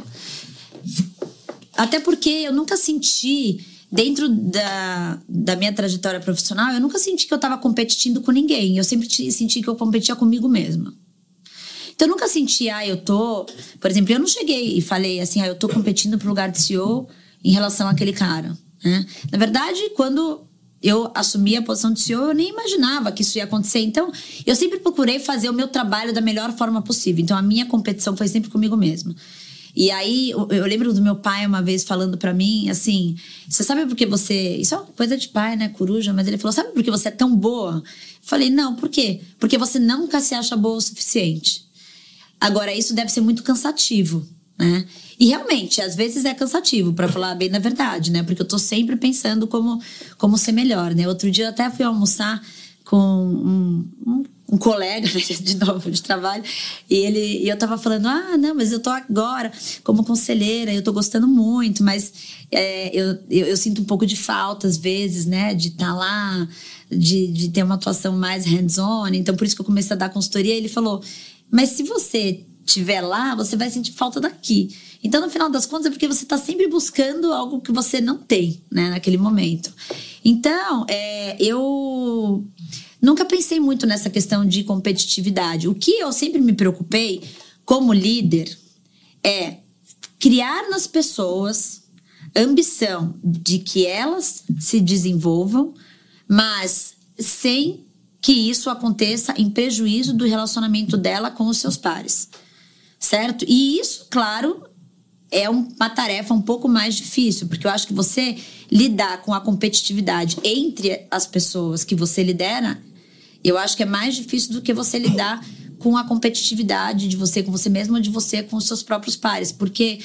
Até porque eu nunca senti, dentro da, da minha trajetória profissional, eu nunca senti que eu estava competindo com ninguém. Eu sempre senti que eu competia comigo mesma. Então, eu nunca senti, ah, eu tô... Por exemplo, eu não cheguei e falei assim, ah, eu tô competindo pro lugar de C E O em relação àquele cara, né? Na verdade, quando eu assumi a posição de C E O, eu nem imaginava que isso ia acontecer. Então, eu sempre procurei fazer o meu trabalho da melhor forma possível. Então, a minha competição foi sempre comigo mesma. E aí, eu lembro do meu pai uma vez falando pra mim, assim, você sabe por que você... Isso é uma coisa de pai, né, coruja? Mas ele falou, sabe por que você é tão boa? Eu falei, não, por quê? Porque você nunca se acha boa o suficiente. Agora, isso deve ser muito cansativo, né? E realmente, às vezes é cansativo, pra falar bem da verdade, né? Porque eu tô sempre pensando como, como ser melhor, né? Outro dia eu até fui almoçar com um, um, um um colega, de novo, de trabalho, e, ele, e eu tava falando, ah, não, mas eu tô agora como conselheira, eu tô gostando muito, mas é, eu, eu, eu sinto um pouco de falta, às vezes, né, de estar tá lá, de, de ter uma atuação mais hands-on, então por isso que eu comecei a dar consultoria. Ele falou, mas se você estiver lá, você vai sentir falta daqui. Então, no final das contas, é porque você está sempre buscando algo que você não tem, né, naquele momento. Então, é, eu nunca pensei muito nessa questão de competitividade. O que eu sempre me preocupei como líder é criar nas pessoas ambição de que elas se desenvolvam, mas sem que isso aconteça em prejuízo do relacionamento dela com os seus pares, certo? E isso, claro, é uma tarefa um pouco mais difícil, porque eu acho que você lidar com a competitividade entre as pessoas que você lidera, eu acho que é mais difícil do que você lidar com a competitividade de você com você mesmo ou de você com os seus próprios pares, porque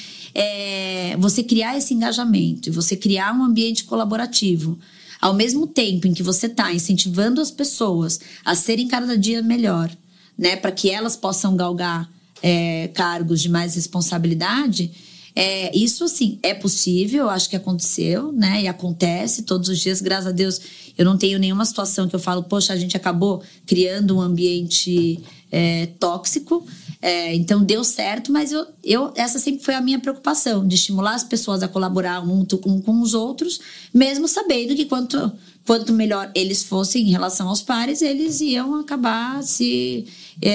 é, você criar esse engajamento e você criar um ambiente colaborativo, ao mesmo tempo em que você está incentivando as pessoas a serem cada dia melhor, né, para que elas possam galgar é, cargos de mais responsabilidade. É, isso, assim, é possível, acho que aconteceu, né? E acontece todos os dias, graças a Deus. Eu não tenho nenhuma situação que eu falo, poxa, a gente acabou criando um ambiente é, tóxico, é, então deu certo, mas eu, eu, essa sempre foi a minha preocupação, de estimular as pessoas a colaborar um, um com os outros, mesmo sabendo que quanto, quanto melhor eles fossem em relação aos pares, eles iam acabar se...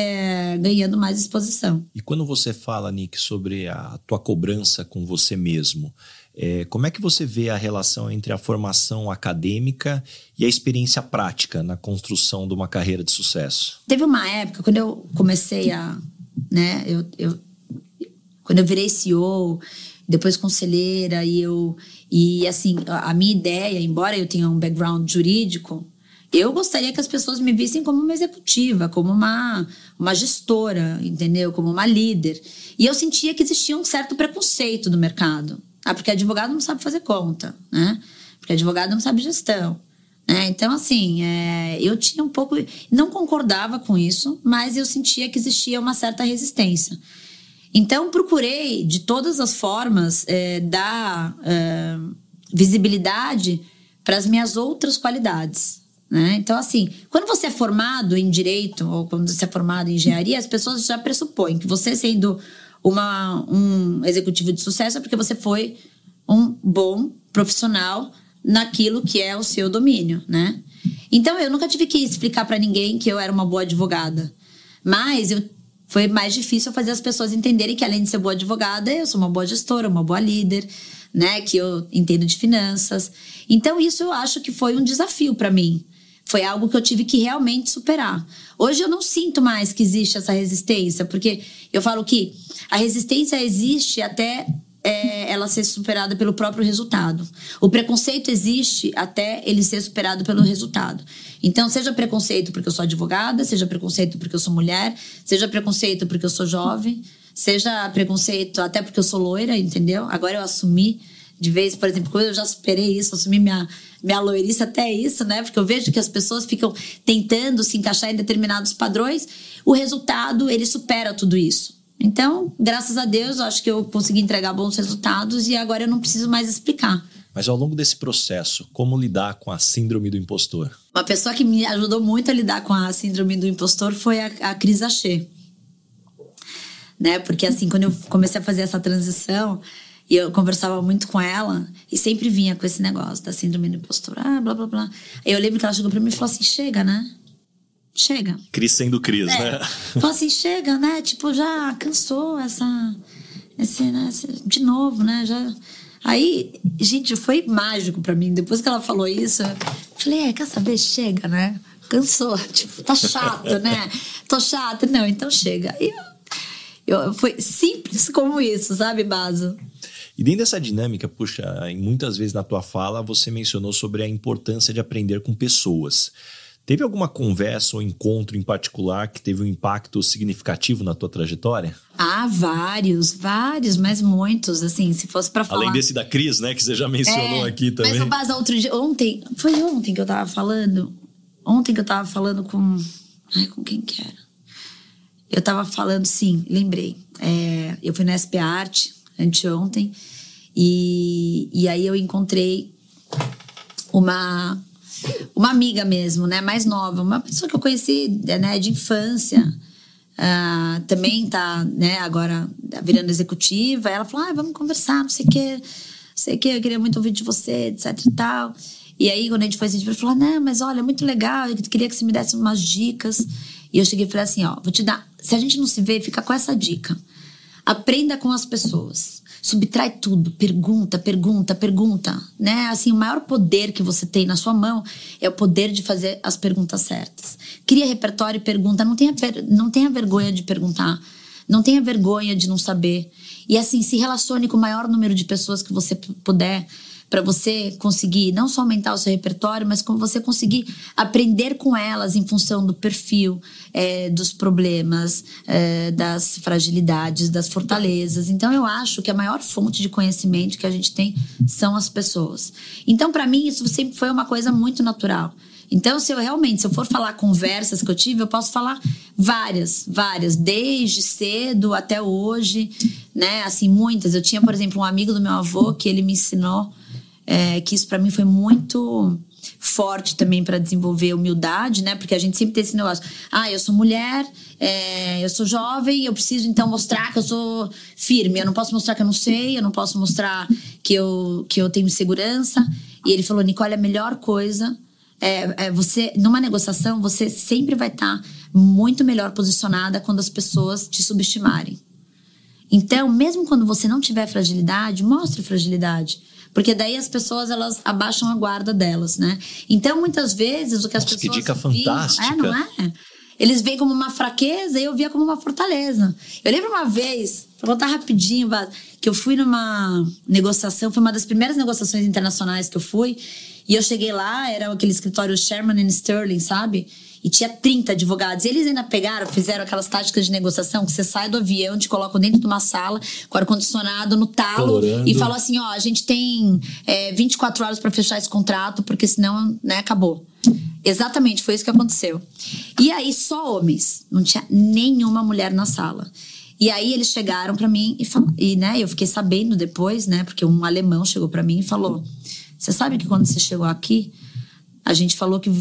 É, ganhando mais exposição. E quando você fala, Nick, sobre a tua cobrança com você mesmo, é, como é que você vê a relação entre a formação acadêmica e a experiência prática na construção de uma carreira de sucesso? Teve uma época, quando eu comecei a... Né, eu, eu, quando eu virei C E O, depois conselheira, e, eu, e assim, a, a minha ideia, embora eu tenha um background jurídico, eu gostaria que as pessoas me vissem como uma executiva, como uma, uma gestora, entendeu? Como uma líder. E eu sentia que existia um certo preconceito no mercado. Ah, porque advogado não sabe fazer conta, né? Porque advogado não sabe gestão. Né? Então, assim, é, eu tinha um pouco... Não concordava com isso, mas eu sentia que existia uma certa resistência. Então, procurei, de todas as formas, é, dar é, visibilidade para as minhas outras qualidades. Né? Então, assim, quando você é formado em direito ou quando você é formado em engenharia, as pessoas já pressupõem que você, sendo uma, um executivo de sucesso, é porque você foi um bom profissional naquilo que é o seu domínio, né? Então, eu nunca tive que explicar para ninguém que eu era uma boa advogada, mas eu, foi mais difícil fazer as pessoas entenderem que, além de ser boa advogada, eu sou uma boa gestora, uma boa líder, né? Que eu entendo de finanças. Então, isso eu acho que foi um desafio para mim. Foi algo que eu tive que realmente superar. Hoje eu não sinto mais que existe essa resistência, porque eu falo que a resistência existe até é, ela ser superada pelo próprio resultado. O preconceito existe até ele ser superado pelo resultado. Então, seja preconceito porque eu sou advogada, seja preconceito porque eu sou mulher, seja preconceito porque eu sou jovem, seja preconceito até porque eu sou loira, entendeu? Agora eu assumi de vez, por exemplo, quando eu já superei isso, assumi minha, minha loirice até isso, né? Porque eu vejo que as pessoas ficam tentando se encaixar em determinados padrões, o resultado, ele supera tudo isso. Então, graças a Deus, eu acho que eu consegui entregar bons resultados e agora eu não preciso mais explicar. Mas ao longo desse processo, como lidar com a síndrome do impostor? Uma pessoa que me ajudou muito a lidar com a síndrome do impostor foi a, a Cris Achê. Né? Porque assim, quando eu comecei a fazer essa transição, e eu conversava muito com ela e sempre vinha com esse negócio da síndrome do impostor, ah, blá, blá, blá. Aí eu lembro que ela chegou pra mim e falou assim, chega, né? Chega. Cris sendo Cris, é. né? Falou assim, chega, né? Tipo, já cansou essa... Esse, né? Esse, de novo, né? Já... Aí, gente, foi mágico pra mim. Depois que ela falou isso, eu falei, é, quer saber? Chega, né? Cansou. Tipo, tá chato, né? Tô chata. Não, então chega. E eu, eu, foi simples como isso, sabe, Baso? E dentro dessa dinâmica, puxa, muitas vezes na tua fala você mencionou sobre a importância de aprender com pessoas. Teve alguma conversa ou encontro em particular que teve um impacto significativo na tua trajetória? Ah, vários, vários, mas muitos, assim, se fosse pra falar... Além desse da Cris, né, que você já mencionou é, aqui também. Mas o Baso, outro dia, ontem, foi ontem que eu tava falando, ontem que eu tava falando com Ai, com quem que era? Eu tava falando, sim, lembrei. É, eu fui na S P Arte anteontem e, e aí eu encontrei uma, uma amiga mesmo, né? Mais nova. Uma pessoa que eu conheci, né, de infância. Uh, também tá, né, agora virando executiva. Ela falou, ah, vamos conversar, não sei o que, não sei o que, eu queria muito ouvir de você, etc e tal. E aí, quando a gente foi assim, ele falou, não, mas olha, é muito legal, eu queria que você me desse umas dicas. E eu cheguei e falei assim, ó, vou te dar, se a gente não se vê, fica com essa dica. Aprenda com as pessoas. Subtrai tudo, pergunta, pergunta, pergunta, né? Assim, o maior poder que você tem na sua mão é o poder de fazer as perguntas certas. Cria repertório e pergunta, não tenha, não tenha vergonha de perguntar, não tenha vergonha de não saber. E assim, se relacione com o maior número de pessoas que você puder, para você conseguir não só aumentar o seu repertório, mas como você conseguir aprender com elas em função do perfil, é, dos problemas, é, das fragilidades, das fortalezas. Então, eu acho que a maior fonte de conhecimento que a gente tem são as pessoas. Então, para mim, isso sempre foi uma coisa muito natural. Então, se eu realmente, se eu for falar conversas que eu tive, eu posso falar várias, várias, desde cedo até hoje, né? Assim, muitas. Eu tinha, por exemplo, um amigo do meu avô que ele me ensinou É, que isso para mim foi muito forte também para desenvolver humildade, né? Porque a gente sempre tem esse negócio, ah, eu sou mulher, é, eu sou jovem, eu preciso então mostrar que eu sou firme, eu não posso mostrar que eu não sei, eu não posso mostrar que eu, que eu tenho segurança. E ele falou, Nicole, a melhor coisa é, é você, numa negociação, você sempre vai estar muito melhor posicionada quando as pessoas te subestimarem. Então, mesmo quando você não tiver fragilidade, mostre fragilidade. Porque daí as pessoas, elas abaixam a guarda delas, né? Então, muitas vezes, o que as Nossa, pessoas que dica viam, fantástica. É, não é? Eles veem como uma fraqueza e eu via como uma fortaleza. Eu lembro uma vez, vou contar rapidinho, que eu fui numa negociação, foi uma das primeiras negociações internacionais que eu fui, e eu cheguei lá, era aquele escritório Sherman and Sterling, sabe? E tinha trinta advogados. E eles ainda pegaram, fizeram aquelas táticas de negociação que você sai do avião, te colocam dentro de uma sala com ar-condicionado no talo. Colorando. E falam assim, ó, a gente tem é, vinte e quatro horas para fechar esse contrato, porque senão, né, acabou. Exatamente, foi isso que aconteceu. E aí, só homens. Não tinha nenhuma mulher na sala. E aí, eles chegaram para mim e, falaram, e né, eu fiquei sabendo depois, né, porque um alemão chegou para mim e falou, você sabe que quando você chegou aqui, a gente falou que...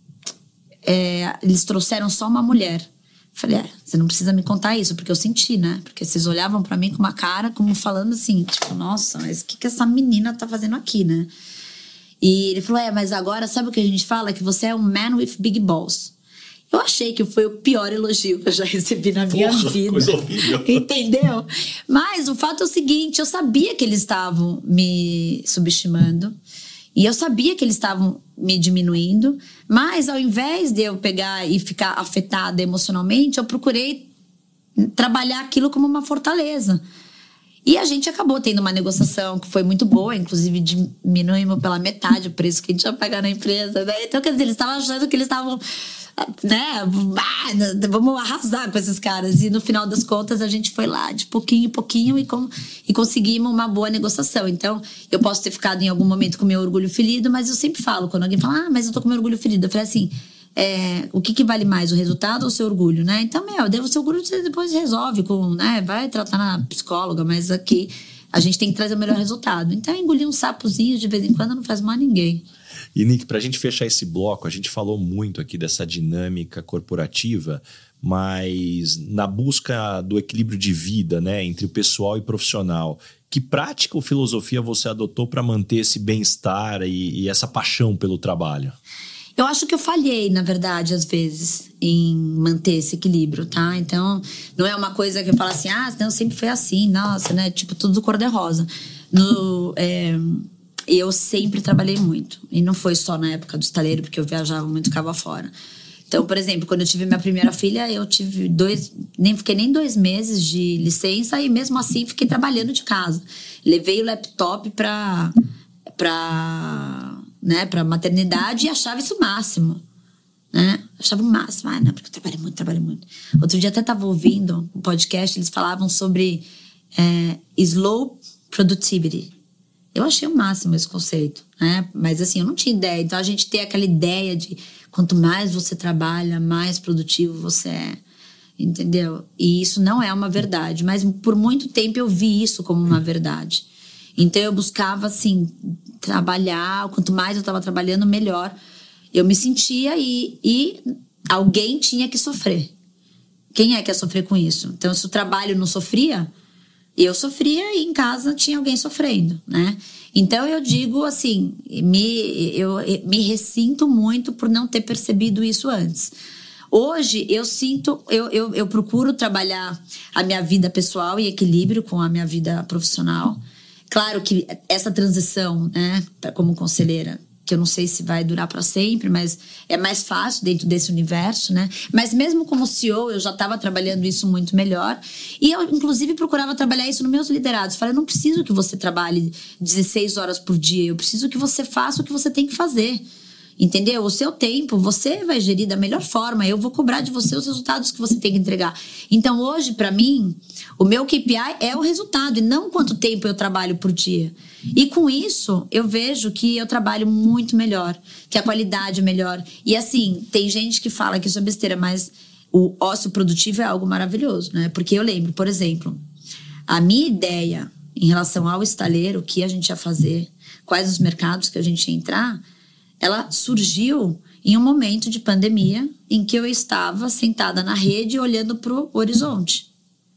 É, eles trouxeram só uma mulher. Falei, é, você não precisa me contar isso, porque eu senti, né? Porque vocês olhavam pra mim com uma cara como falando assim, tipo, nossa, mas o que, que essa menina tá fazendo aqui, né? E ele falou, é, mas agora sabe o que a gente fala? Que você é um man with big balls. Eu achei que foi o pior elogio que eu já recebi na minha Porra, vida. Coisa horrível. Entendeu? Mas o fato é o seguinte, eu sabia que eles estavam me subestimando. E eu sabia que eles estavam me diminuindo, mas ao invés de eu pegar e ficar afetada emocionalmente, eu procurei trabalhar aquilo como uma fortaleza. E a gente acabou tendo uma negociação que foi muito boa, inclusive diminuímos pela metade o preço que a gente ia pagar na empresa, né? Então, quer dizer, eles estavam achando que eles estavam, né, vamos arrasar com esses caras. E no final das contas, a gente foi lá de pouquinho em pouquinho e, com, e conseguimos uma boa negociação. Então, eu posso ter ficado em algum momento com meu orgulho ferido, mas eu sempre falo, quando alguém fala, ah, mas eu tô com meu orgulho ferido, eu falei assim, é, o que, que vale mais, o resultado ou o seu orgulho, né? Então, meu, o seu orgulho você depois resolve, com, né? Vai tratar na psicóloga, mas aqui a gente tem que trazer o melhor resultado. Então, engolir uns sapozinhos de vez em quando não faz mal a ninguém. E, Nick, para a gente fechar esse bloco, a gente falou muito aqui dessa dinâmica corporativa, mas na busca do equilíbrio de vida, né, entre o pessoal e profissional, que prática ou filosofia você adotou para manter esse bem-estar e, e essa paixão pelo trabalho? Eu acho que eu falhei, na verdade, às vezes, em manter esse equilíbrio, tá? Então, não é uma coisa que eu falo assim, ah, não, sempre foi assim, nossa, né? Tipo, tudo cor-de-rosa. No, é, eu sempre trabalhei muito. E não foi só na época do estaleiro, porque eu viajava muito cabo afora. Então, por exemplo, quando eu tive minha primeira filha, eu tive dois... Nem fiquei nem dois meses de licença e mesmo assim fiquei trabalhando de casa. Levei o laptop pra... pra né, pra maternidade e achava isso o máximo, né? Achava o máximo. Ah, não, porque eu trabalho muito, trabalho muito. Outro dia até estava ouvindo um podcast, eles falavam sobre é, slow productivity. Eu achei o máximo esse conceito, né? Mas assim, eu não tinha ideia. Então a gente tem aquela ideia de quanto mais você trabalha, mais produtivo você é. Entendeu? E isso não é uma verdade. Mas por muito tempo eu vi isso como uma verdade. Então eu buscava, assim, trabalhar. Quanto mais eu estava trabalhando, melhor eu me sentia. E, e alguém tinha que sofrer. Quem é que ia sofrer com isso? Então, se o trabalho não sofria, eu sofria e em casa tinha alguém sofrendo, né? Então, eu digo assim, me, eu me ressinto muito por não ter percebido isso antes. Hoje, eu sinto, eu, eu, eu procuro trabalhar a minha vida pessoal em equilíbrio com a minha vida profissional. Claro que essa transição, né, como conselheira, que eu não sei se vai durar para sempre, mas é mais fácil dentro desse universo, né? Mas mesmo como C E O, eu já estava trabalhando isso muito melhor. E eu, inclusive, procurava trabalhar isso nos meus liderados. Falei, eu não preciso que você trabalhe dezesseis horas por dia. Eu preciso que você faça o que você tem que fazer. Entendeu? O seu tempo, você vai gerir da melhor forma. Eu vou cobrar de você os resultados que você tem que entregar. Então, hoje, para mim, o meu K P I é o resultado e não quanto tempo eu trabalho por dia. E com isso, eu vejo que eu trabalho muito melhor, que a qualidade é melhor. E assim, tem gente que fala que isso é besteira, mas o ócio produtivo é algo maravilhoso, né? Porque eu lembro, por exemplo, a minha ideia em relação ao estaleiro, o que a gente ia fazer, quais os mercados que a gente ia entrar, ela surgiu em um momento de pandemia em que eu estava sentada na rede olhando para o horizonte.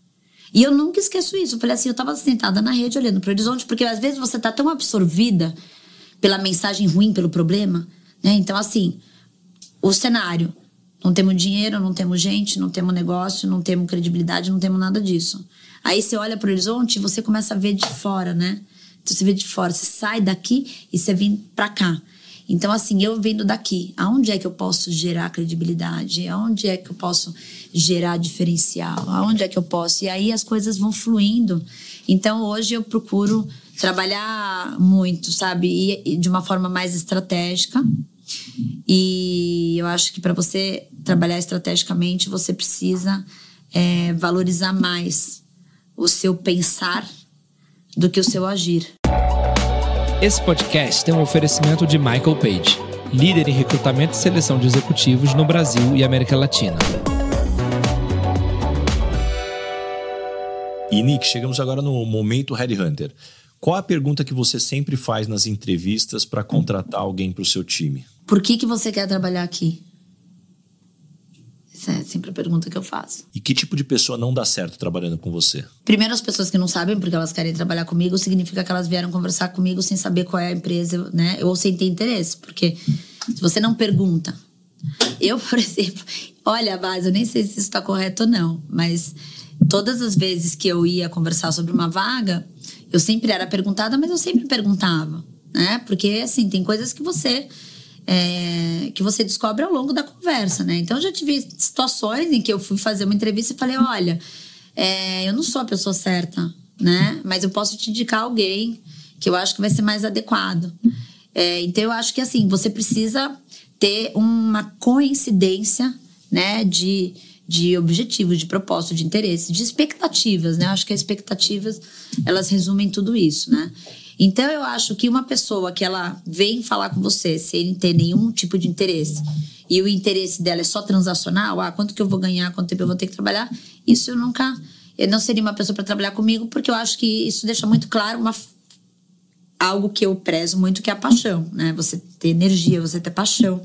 E eu nunca esqueço isso. Eu falei assim, eu estava sentada na rede olhando para o horizonte, porque às vezes você está tão absorvida pela mensagem ruim, pelo problema, né? Então, assim, o cenário. Não temos dinheiro, não temos gente, não temos negócio, não temos credibilidade, não temos nada disso. Aí você olha para o horizonte e você começa a ver de fora, né? Então, você vê de fora, você sai daqui e você vem para cá. Então, assim, eu vendo daqui, aonde é que eu posso gerar credibilidade? Aonde é que eu posso gerar diferencial? Aonde é que eu posso? E aí as coisas vão fluindo. Então, hoje eu procuro trabalhar muito, sabe? E de uma forma mais estratégica. E eu acho que para você trabalhar estrategicamente, você precisa é, valorizar mais o seu pensar do que o seu agir. Esse podcast tem um oferecimento de Michael Page, líder em recrutamento e seleção de executivos no Brasil e América Latina. E Nick, chegamos agora no momento Headhunter. Qual a pergunta que você sempre faz nas entrevistas para contratar alguém para o seu time? Por que que você quer trabalhar aqui? Essa é sempre a pergunta que eu faço. E que tipo de pessoa não dá certo trabalhando com você? Primeiro, as pessoas que não sabem porque elas querem trabalhar comigo, significa que elas vieram conversar comigo sem saber qual é a empresa, né? Ou sem ter interesse. Porque se você não pergunta... Eu, por exemplo... Olha, Baz, eu nem sei se isso está correto ou não, mas todas as vezes que eu ia conversar sobre uma vaga, eu sempre era perguntada, mas eu sempre perguntava, né? Porque, assim, tem coisas que você... É, que você descobre ao longo da conversa, né? Então, eu já tive situações em que eu fui fazer uma entrevista e falei, olha, é, eu não sou a pessoa certa, né? Mas eu posso te indicar alguém que eu acho que vai ser mais adequado. É, então, eu acho que, assim, você precisa ter uma coincidência, né? De, de objetivos, de propósito, de interesse, de expectativas, né? Eu acho que as expectativas, elas resumem tudo isso, né? Então, eu acho que uma pessoa que ela vem falar com você sem ter nenhum tipo de interesse e o interesse dela é só transacional, ah, quanto que eu vou ganhar, quanto tempo eu vou ter que trabalhar, isso eu nunca... Eu não seria uma pessoa para trabalhar comigo, porque eu acho que isso deixa muito claro uma, algo que eu prezo muito, que é a paixão, né? Você ter energia, você ter paixão.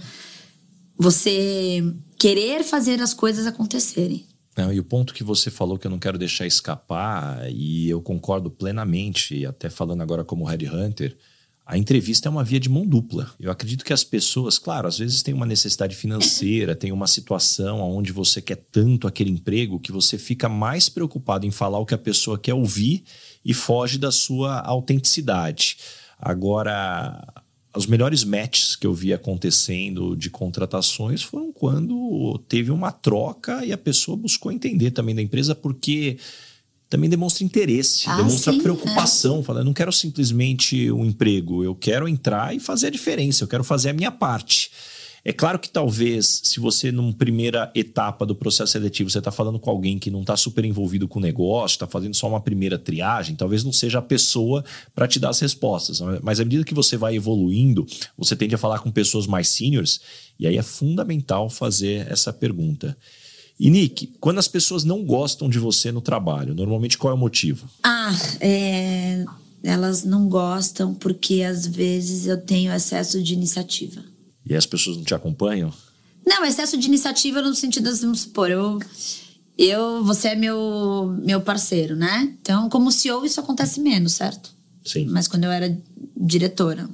Você querer fazer as coisas acontecerem. Não, e o ponto que você falou que eu não quero deixar escapar, e eu concordo plenamente, até falando agora como Headhunter, a entrevista é uma via de mão dupla. Eu acredito que as pessoas, claro, às vezes tem uma necessidade financeira, tem uma situação onde você quer tanto aquele emprego que você fica mais preocupado em falar o que a pessoa quer ouvir e foge da sua autenticidade. Agora... Os melhores matches que eu vi acontecendo de contratações foram quando teve uma troca e a pessoa buscou entender também da empresa, porque também demonstra interesse, ah, demonstra sim, preocupação. É. Fala, eu não quero simplesmente um emprego, eu quero entrar e fazer a diferença, eu quero fazer a minha parte. É claro que talvez, se você, numa primeira etapa do processo seletivo, você está falando com alguém que não está super envolvido com o negócio, está fazendo só uma primeira triagem, talvez não seja a pessoa para te dar as respostas. Mas à medida que você vai evoluindo, você tende a falar com pessoas mais seniors, e aí é fundamental fazer essa pergunta. E, Nick, quando as pessoas não gostam de você no trabalho, normalmente qual é o motivo? Ah, é... elas não gostam porque às vezes eu tenho excesso de iniciativa. E aí as pessoas não te acompanham? Não, excesso de iniciativa no sentido de, vamos supor, eu, eu, você é meu, meu parceiro, né? Então, como C E O, isso acontece menos, certo? Sim. Mas quando eu era diretora.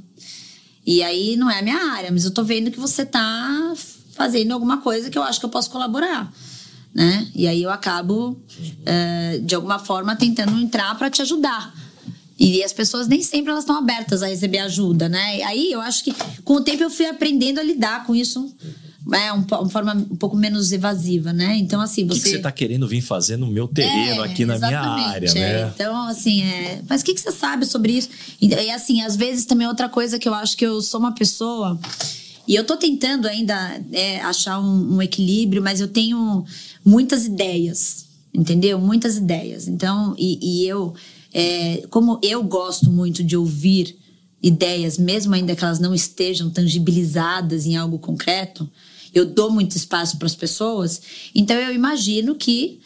E aí não é a minha área, mas eu tô vendo que você tá fazendo alguma coisa que eu acho que eu posso colaborar, né? E aí eu acabo, é, de alguma forma, tentando entrar para te ajudar. E as pessoas nem sempre elas estão abertas a receber ajuda, né? E aí eu acho que com o tempo eu fui aprendendo a lidar com isso, né? Um, uma forma um pouco menos evasiva, né? Então, assim, você... O que, que você está querendo vir fazer no meu terreno, é, aqui na minha área, é. né? Então, assim, é... mas o que, que você sabe sobre isso? E, e, assim, às vezes também outra coisa que eu acho que eu sou uma pessoa... E eu tô tentando ainda é, achar um, um equilíbrio, mas eu tenho muitas ideias, entendeu? Muitas ideias. Então, e, e eu... É, como eu gosto muito de ouvir ideias, mesmo ainda que elas não estejam tangibilizadas em algo concreto, eu dou muito espaço para as pessoas, então eu imagino que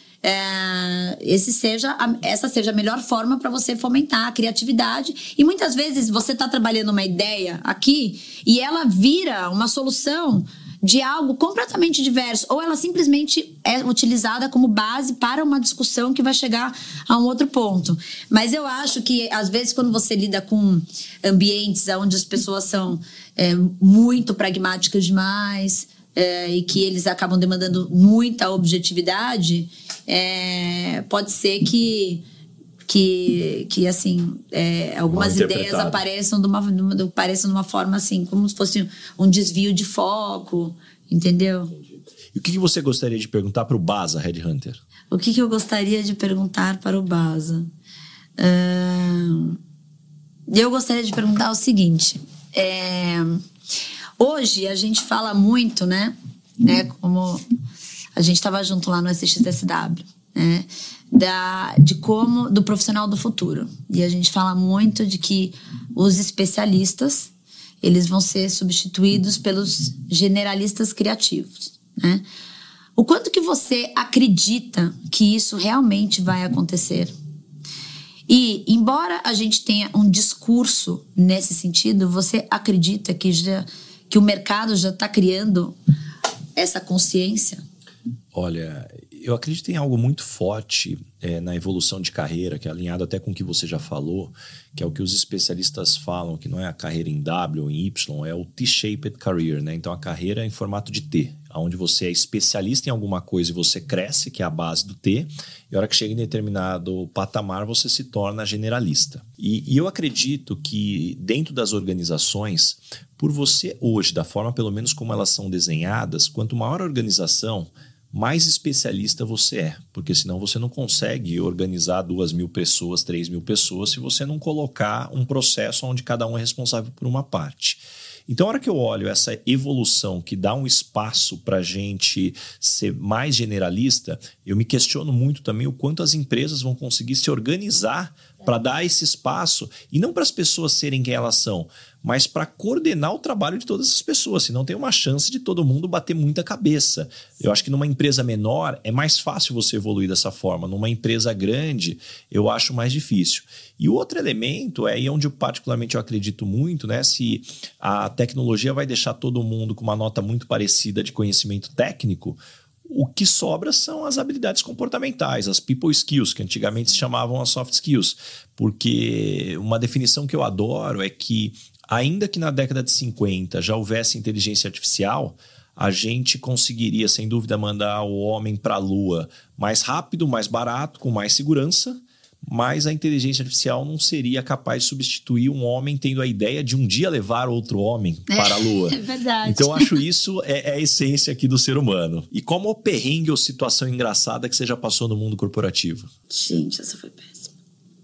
é, esse seja a, essa seja a melhor forma para você fomentar a criatividade. E muitas vezes você está trabalhando uma ideia aqui e ela vira uma solução de algo completamente diverso, ou ela simplesmente é utilizada como base para uma discussão que vai chegar a um outro ponto. Mas eu acho que, às vezes, quando você lida com ambientes onde as pessoas são é, muito pragmáticas demais é, e que eles acabam demandando muita objetividade, é, pode ser que... que, que assim, é, algumas ideias apareçam de, uma, de, uma, apareçam de uma forma assim, como se fosse um desvio de foco, entendeu? E o que você gostaria de perguntar para o Baza Headhunter? O que, que eu gostaria de perguntar para o Baza? Uh, eu gostaria de perguntar o seguinte, é, hoje a gente fala muito, né, né como a gente estava junto lá no S X S W, né, Da, de como, do profissional do futuro. E a gente fala muito de que os especialistas, eles vão ser substituídos pelos generalistas criativos, né? O quanto que você acredita que isso realmente vai acontecer? E, embora a gente tenha um discurso nesse sentido, você acredita que, já, que o mercado já está criando essa consciência? Olha, eu acredito em algo muito forte é, na evolução de carreira, que é alinhado até com o que você já falou, que é o que os especialistas falam, que não é a carreira em W ou em Y, é o T-shaped career, né? Então a carreira é em formato de T, onde você é especialista em alguma coisa e você cresce, que é a base do T, e a hora que chega em determinado patamar você se torna generalista. E, e eu acredito que dentro das organizações, por você hoje, da forma pelo menos como elas são desenhadas, quanto maior a organização, mais especialista você é, porque senão você não consegue organizar duas mil pessoas, três mil pessoas, se você não colocar um processo onde cada um é responsável por uma parte. Então, a hora que eu olho essa evolução que dá um espaço para a gente ser mais generalista, eu me questiono muito também o quanto as empresas vão conseguir se organizar para dar esse espaço, e não para as pessoas serem quem elas são, mas para coordenar o trabalho de todas as pessoas, senão tem uma chance de todo mundo bater muita cabeça. Eu acho que numa empresa menor é mais fácil você evoluir dessa forma, numa empresa grande eu acho mais difícil. E o outro elemento é, e onde eu particularmente eu acredito muito, né, se a tecnologia vai deixar todo mundo com uma nota muito parecida de conhecimento técnico, o que sobra são as habilidades comportamentais, as people skills, que antigamente se chamavam as soft skills. Porque uma definição que eu adoro é que, ainda que na década de cinquenta já houvesse inteligência artificial, a gente conseguiria, sem dúvida, mandar o homem para a Lua mais rápido, mais barato, com mais segurança, mas a inteligência artificial não seria capaz de substituir um homem tendo a ideia de um dia levar outro homem para a Lua. É verdade. Então, eu acho isso é, é a essência aqui do ser humano. E como o perrengue ou situação engraçada que você já passou no mundo corporativo? Gente, essa foi péssima.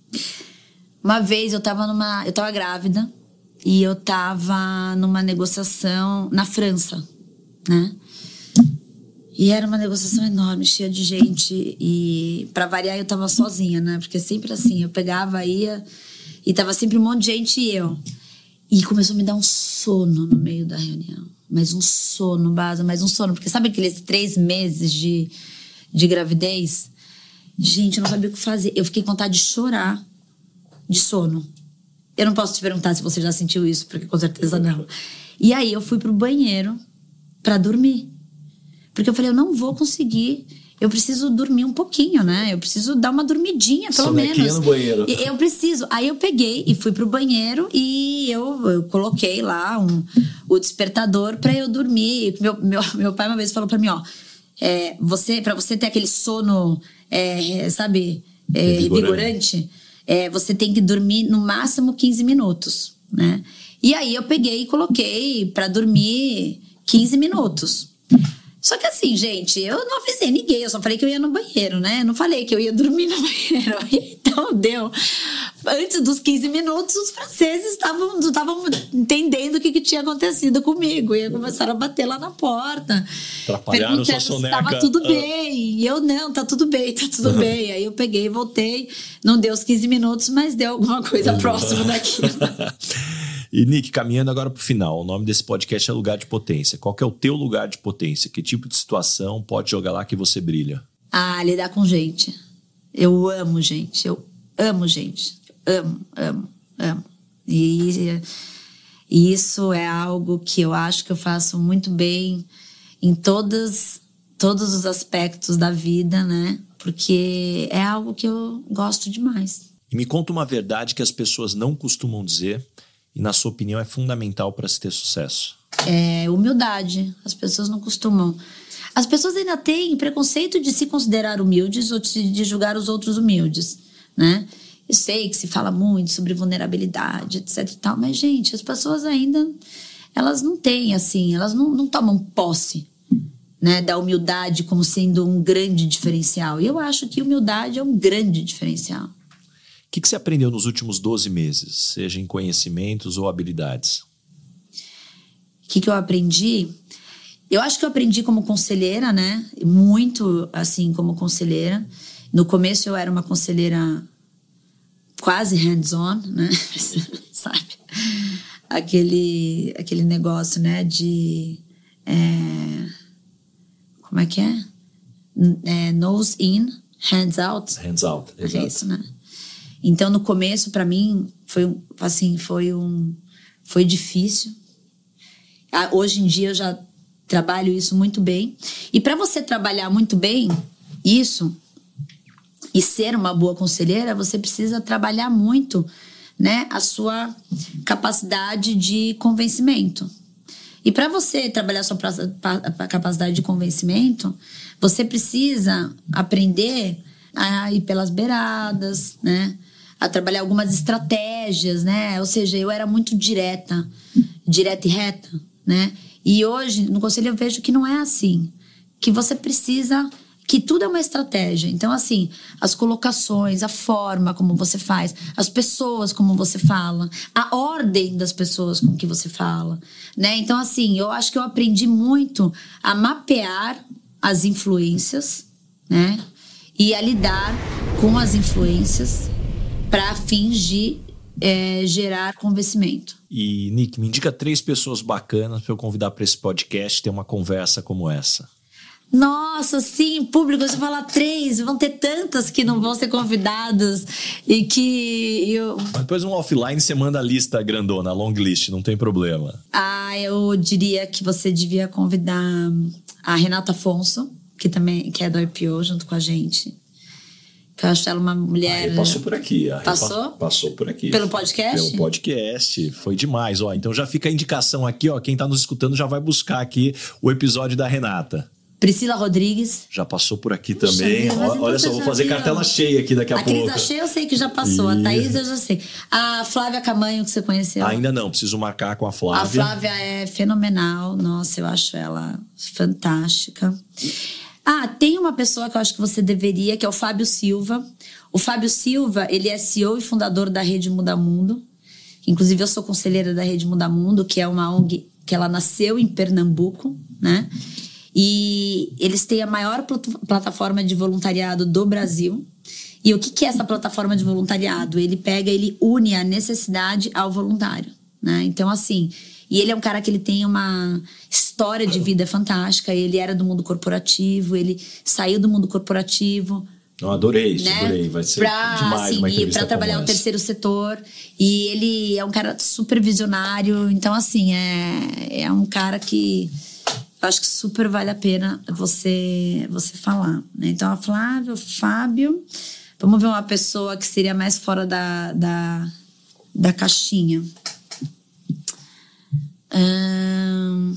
Uma vez eu tava numa... Eu tava grávida e eu tava numa negociação na França, né? E era uma negociação enorme, cheia de gente. E pra variar eu tava sozinha, né? Porque sempre assim, eu pegava, ia... E tava sempre um monte de gente e eu. E começou a me dar um sono no meio da reunião. Mas um sono, base, mas um sono. Porque sabe aqueles três meses de, de gravidez? Gente, eu não sabia o que fazer. Eu fiquei com vontade de chorar de sono. Eu não posso te perguntar se você já sentiu isso, porque com certeza não. E aí eu fui pro banheiro pra dormir. Porque eu falei, eu não vou conseguir... Eu preciso dormir um pouquinho, né? Eu preciso dar uma dormidinha, pelo Sonequinha menos. no banheiro. Eu preciso. Aí eu peguei e fui pro banheiro e eu, eu coloquei lá um, o despertador pra eu dormir. Meu, meu, meu pai uma vez falou pra mim, ó... É, você, pra você ter aquele sono, é, sabe, é, revigorante, é, você tem que dormir no máximo quinze minutos, né? E aí eu peguei e coloquei pra dormir quinze minutos. Só que assim, gente, eu não avisei ninguém, eu só falei que eu ia no banheiro, né? Eu não falei que eu ia dormir no banheiro. Então deu. Antes dos quinze minutos, os franceses estavam estavam entendendo o que, que tinha acontecido comigo. E começaram a bater lá na porta. Atrapalharam sua soneca. Se tava tudo bem. E eu, não, tá tudo bem, tá tudo bem. Aí eu peguei e voltei. Não deu os quinze minutos, mas deu alguma coisa próxima daquilo. E, Nick, caminhando agora pro final, o nome desse podcast é Lugar de Potência. Qual que é o teu lugar de potência? Que tipo de situação pode jogar lá que você brilha? Ah, lidar com gente. Eu amo gente, eu amo gente. Amo, amo, amo. E, e isso é algo que eu acho que eu faço muito bem em todas, todos os aspectos da vida, né? Porque é algo que eu gosto demais. E me conta uma verdade que as pessoas não costumam dizer e, na sua opinião, é fundamental para se ter sucesso. É humildade. As pessoas não costumam. As pessoas ainda têm preconceito de se considerar humildes ou de, de julgar os outros humildes, né? Eu sei que se fala muito sobre vulnerabilidade, etc e tal, mas, gente, as pessoas ainda, elas não têm, assim, elas não, não tomam posse, né, da humildade como sendo um grande diferencial. E eu acho que humildade é um grande diferencial. O que, que você aprendeu nos últimos doze meses, seja em conhecimentos ou habilidades? O que, que eu aprendi? Eu acho que eu aprendi como conselheira, né? Muito, assim, como conselheira. No começo eu era uma conselheira quase hands-on, né? Sabe? Aquele, aquele negócio, né? De... É, como é que é? é? Nose in, hands out. Hands out, exato. É isso, né? Então, no começo, para mim, foi, assim, foi, um, foi difícil. Hoje em dia, eu já trabalho isso muito bem. E para você trabalhar muito bem isso e ser uma boa conselheira, você precisa trabalhar muito, né, a sua capacidade de convencimento. E para você trabalhar a sua capacidade de convencimento, você precisa aprender a ir pelas beiradas, né? A trabalhar algumas estratégias, né? Ou seja, eu era muito direta, direta e reta, né? E hoje, no conselho, eu vejo que não é assim. Que você precisa... Que tudo é uma estratégia. Então, assim, as colocações, a forma como você faz, as pessoas como você fala, a ordem das pessoas com que você fala, né? Então, assim, eu acho que eu aprendi muito a mapear as influências, né? E a lidar com as influências para fins de é, gerar convencimento. E, Nick, me indica três pessoas bacanas para eu convidar para esse podcast ter uma conversa como essa. Nossa, sim, público, se eu falar três, vão ter tantas que não vão ser convidadas e que eu... Mas depois um offline você manda a lista grandona, a long list, não tem problema. Ah, eu diria que você devia convidar a Renata Afonso, que também que é do I P O, junto com a gente. Que eu acho ela uma mulher... Ah, passou por aqui. Ah, passou? Passou por aqui. Pelo podcast? Pelo podcast. Foi demais. Ó, então já fica a indicação aqui, ó. Quem tá nos escutando já vai buscar aqui o episódio da Renata. Priscila Rodrigues. Já passou por aqui também. Puxa, Olha, olha só, vou fazer viu? cartela cheia aqui daqui a, a pouco. A Cris Achei eu sei que já passou. E... A Thaís eu já sei. A Flávia Camanho, que você conheceu. Ainda não, preciso marcar com a Flávia. A Flávia é fenomenal. Nossa, eu acho ela fantástica. Ah, tem uma pessoa que eu acho que você deveria, que é o Fábio Silva. O Fábio Silva, ele é C E O e fundador da Rede Muda Mundo. Inclusive, eu sou conselheira da Rede Muda Mundo, que é uma O N G que ela nasceu em Pernambuco, né? E eles têm a maior pl- plataforma de voluntariado do Brasil. E o que, que é essa plataforma de voluntariado? Ele pega, ele une a necessidade ao voluntário, né? Então, assim... E ele é um cara que ele tem uma história de vida fantástica. Ele era do mundo corporativo, ele saiu do mundo corporativo. Eu adorei isso, né? adorei. Vai ser pra, demais assim, uma entrevista pra trabalhar como no essa. terceiro setor. E ele é um cara super visionário. Então, assim, é, é um cara que eu acho que super vale a pena você, você falar, né? Então, a Flávia, o Fábio... Vamos ver uma pessoa que seria mais fora da, da, da caixinha. Hum,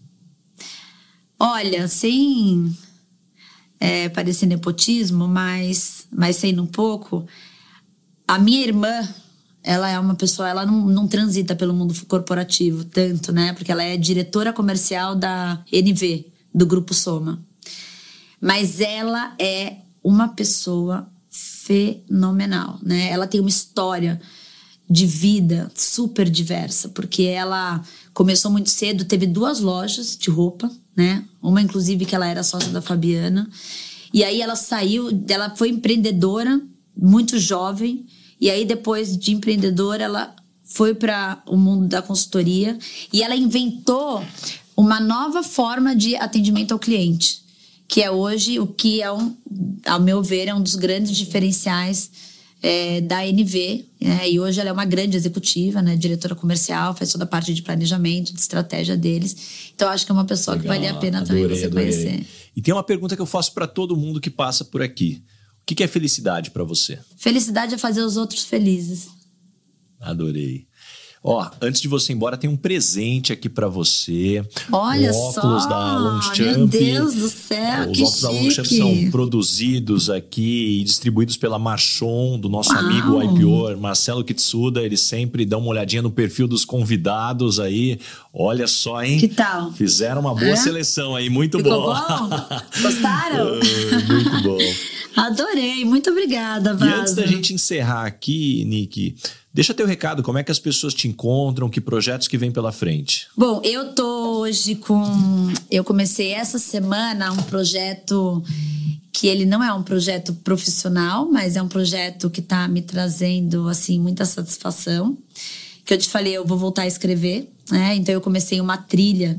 olha, sem é, parecer nepotismo, mas, mas sendo um pouco, a minha irmã, ela é uma pessoa, ela não, não transita pelo mundo corporativo tanto, né? Porque ela é diretora comercial da N V, do Grupo Soma. Mas ela é uma pessoa fenomenal, né? Ela tem uma história de vida super diversa, porque ela começou muito cedo, teve duas lojas de roupa, né? Uma, inclusive, que ela era sócia da Fabiana. E aí ela saiu, ela foi empreendedora, muito jovem. E aí, depois de empreendedora, ela foi para o mundo da consultoria. E ela inventou uma nova forma de atendimento ao cliente, que é hoje o que é, um, ao meu ver, é um dos grandes diferenciais É, da N V, né? E hoje ela é uma grande executiva, né? Diretora comercial, faz toda a parte de planejamento, de estratégia deles. Então, acho que é uma pessoa Legal, que vale a pena adorei, também você adorei. conhecer. E tem uma pergunta que eu faço para todo mundo que passa por aqui. O que é felicidade para você? Felicidade é fazer os outros felizes. Adorei. Ó, antes de você ir embora, tem um presente aqui pra você. Olha o óculos só! da Longchamp. Meu Deus do céu, Os que óculos chique. da Longchamp são produzidos aqui e distribuídos pela Marchon, do nosso Uau. amigo I P O, Marcelo Kitsuda. Eles sempre dão uma olhadinha no perfil dos convidados aí. Olha só, hein? Que tal? Fizeram uma boa é? seleção aí, muito Ficou bom. bom? Gostaram? Muito bom. Adorei, muito obrigada, Vaza. E antes da gente encerrar aqui, Nick, deixa teu recado, como é que as pessoas te encontram, que projetos que vem pela frente? Bom, eu tô hoje com... Eu comecei essa semana um projeto que ele não é um projeto profissional, mas é um projeto que tá me trazendo, assim, muita satisfação. Que eu te falei, eu vou voltar a escrever, né? Então eu comecei uma trilha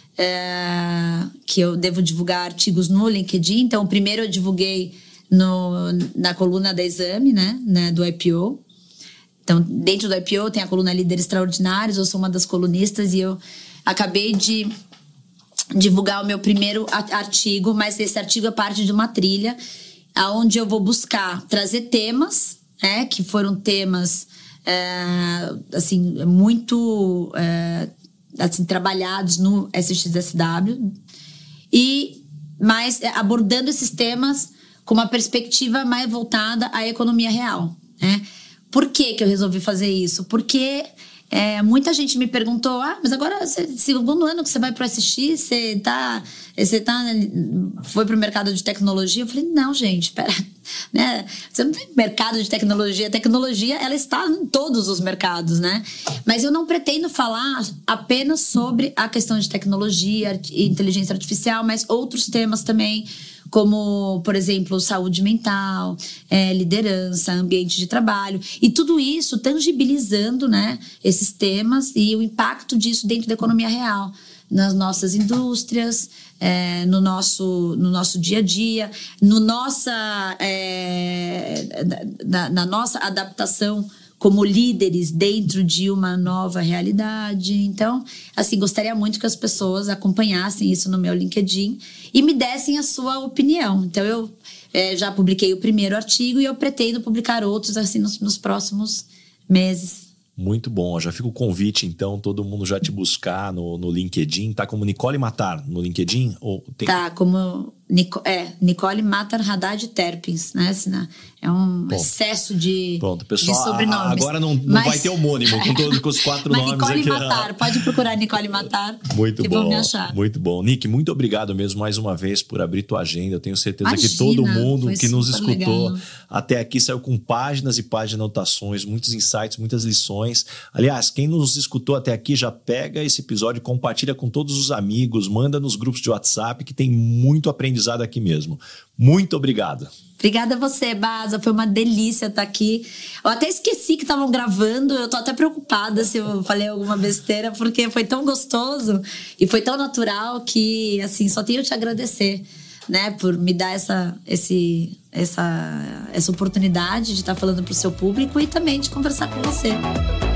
é, que eu devo divulgar artigos no LinkedIn. Então, o primeiro eu divulguei no, na coluna da Exame, né? né do I P O. Então, dentro do I P O tem a coluna Líderes Extraordinários, eu sou uma das colunistas e eu acabei de divulgar o meu primeiro artigo, mas esse artigo é parte de uma trilha onde eu vou buscar trazer temas, né, que foram temas é, assim, muito é, assim, trabalhados no S X S W, e, mas abordando esses temas com uma perspectiva mais voltada à economia real, né? Por que que eu resolvi fazer isso? Porque é, muita gente me perguntou, ah, mas agora, você, segundo ano que você vai para o S X, você, tá, você tá, foi para o mercado de tecnologia? Eu falei, não, gente, espera, né? Você não tem mercado de tecnologia. A tecnologia, ela está em todos os mercados, né? Mas eu não pretendo falar apenas sobre a questão de tecnologia e inteligência artificial, mas outros temas também, como, por exemplo, saúde mental, é, liderança, ambiente de trabalho, e tudo isso tangibilizando, né, esses temas e o impacto disso dentro da economia real, nas nossas indústrias, é, no, nosso, no nosso dia a dia, no nossa, é, na, na nossa adaptação como líderes dentro de uma nova realidade. Então, assim, gostaria muito que as pessoas acompanhassem isso no meu LinkedIn e me dessem a sua opinião. Então, eu é, já publiquei o primeiro artigo e eu pretendo publicar outros, assim, nos, nos próximos meses. Muito bom, já fica o convite, então, todo mundo já te buscar no, no LinkedIn. Tá como Nicole Matar no LinkedIn? Ou tem... Tá como Nico, é, Nicole Matar Haddad Terpins, né? É um Bom, excesso de, pronto, pessoal, de sobrenomes. Agora não, não Mas, vai ter homônimo com todos com os quatro Mas nomes Nicole aqui. Matar, pode procurar Nicole Matar. Muito que bom. Vão me achar. Muito bom. Nick, muito obrigado mesmo mais uma vez por abrir tua agenda. Eu tenho certeza Imagina, que todo mundo que nos escutou legal. até aqui saiu com páginas e páginas de anotações, muitos insights, muitas lições. Aliás, quem nos escutou até aqui já pega esse episódio e compartilha com todos os amigos, manda nos grupos de WhatsApp que tem muito aprendizado aqui mesmo. Muito obrigado. Obrigada a você, Baza. Foi uma delícia estar aqui. Eu até esqueci que estavam gravando. Eu tô até preocupada se eu falei alguma besteira, porque foi tão gostoso e foi tão natural que, assim, só tenho que te agradecer, né, por me dar essa, esse, essa, essa oportunidade de estar falando pro seu público e também de conversar com você.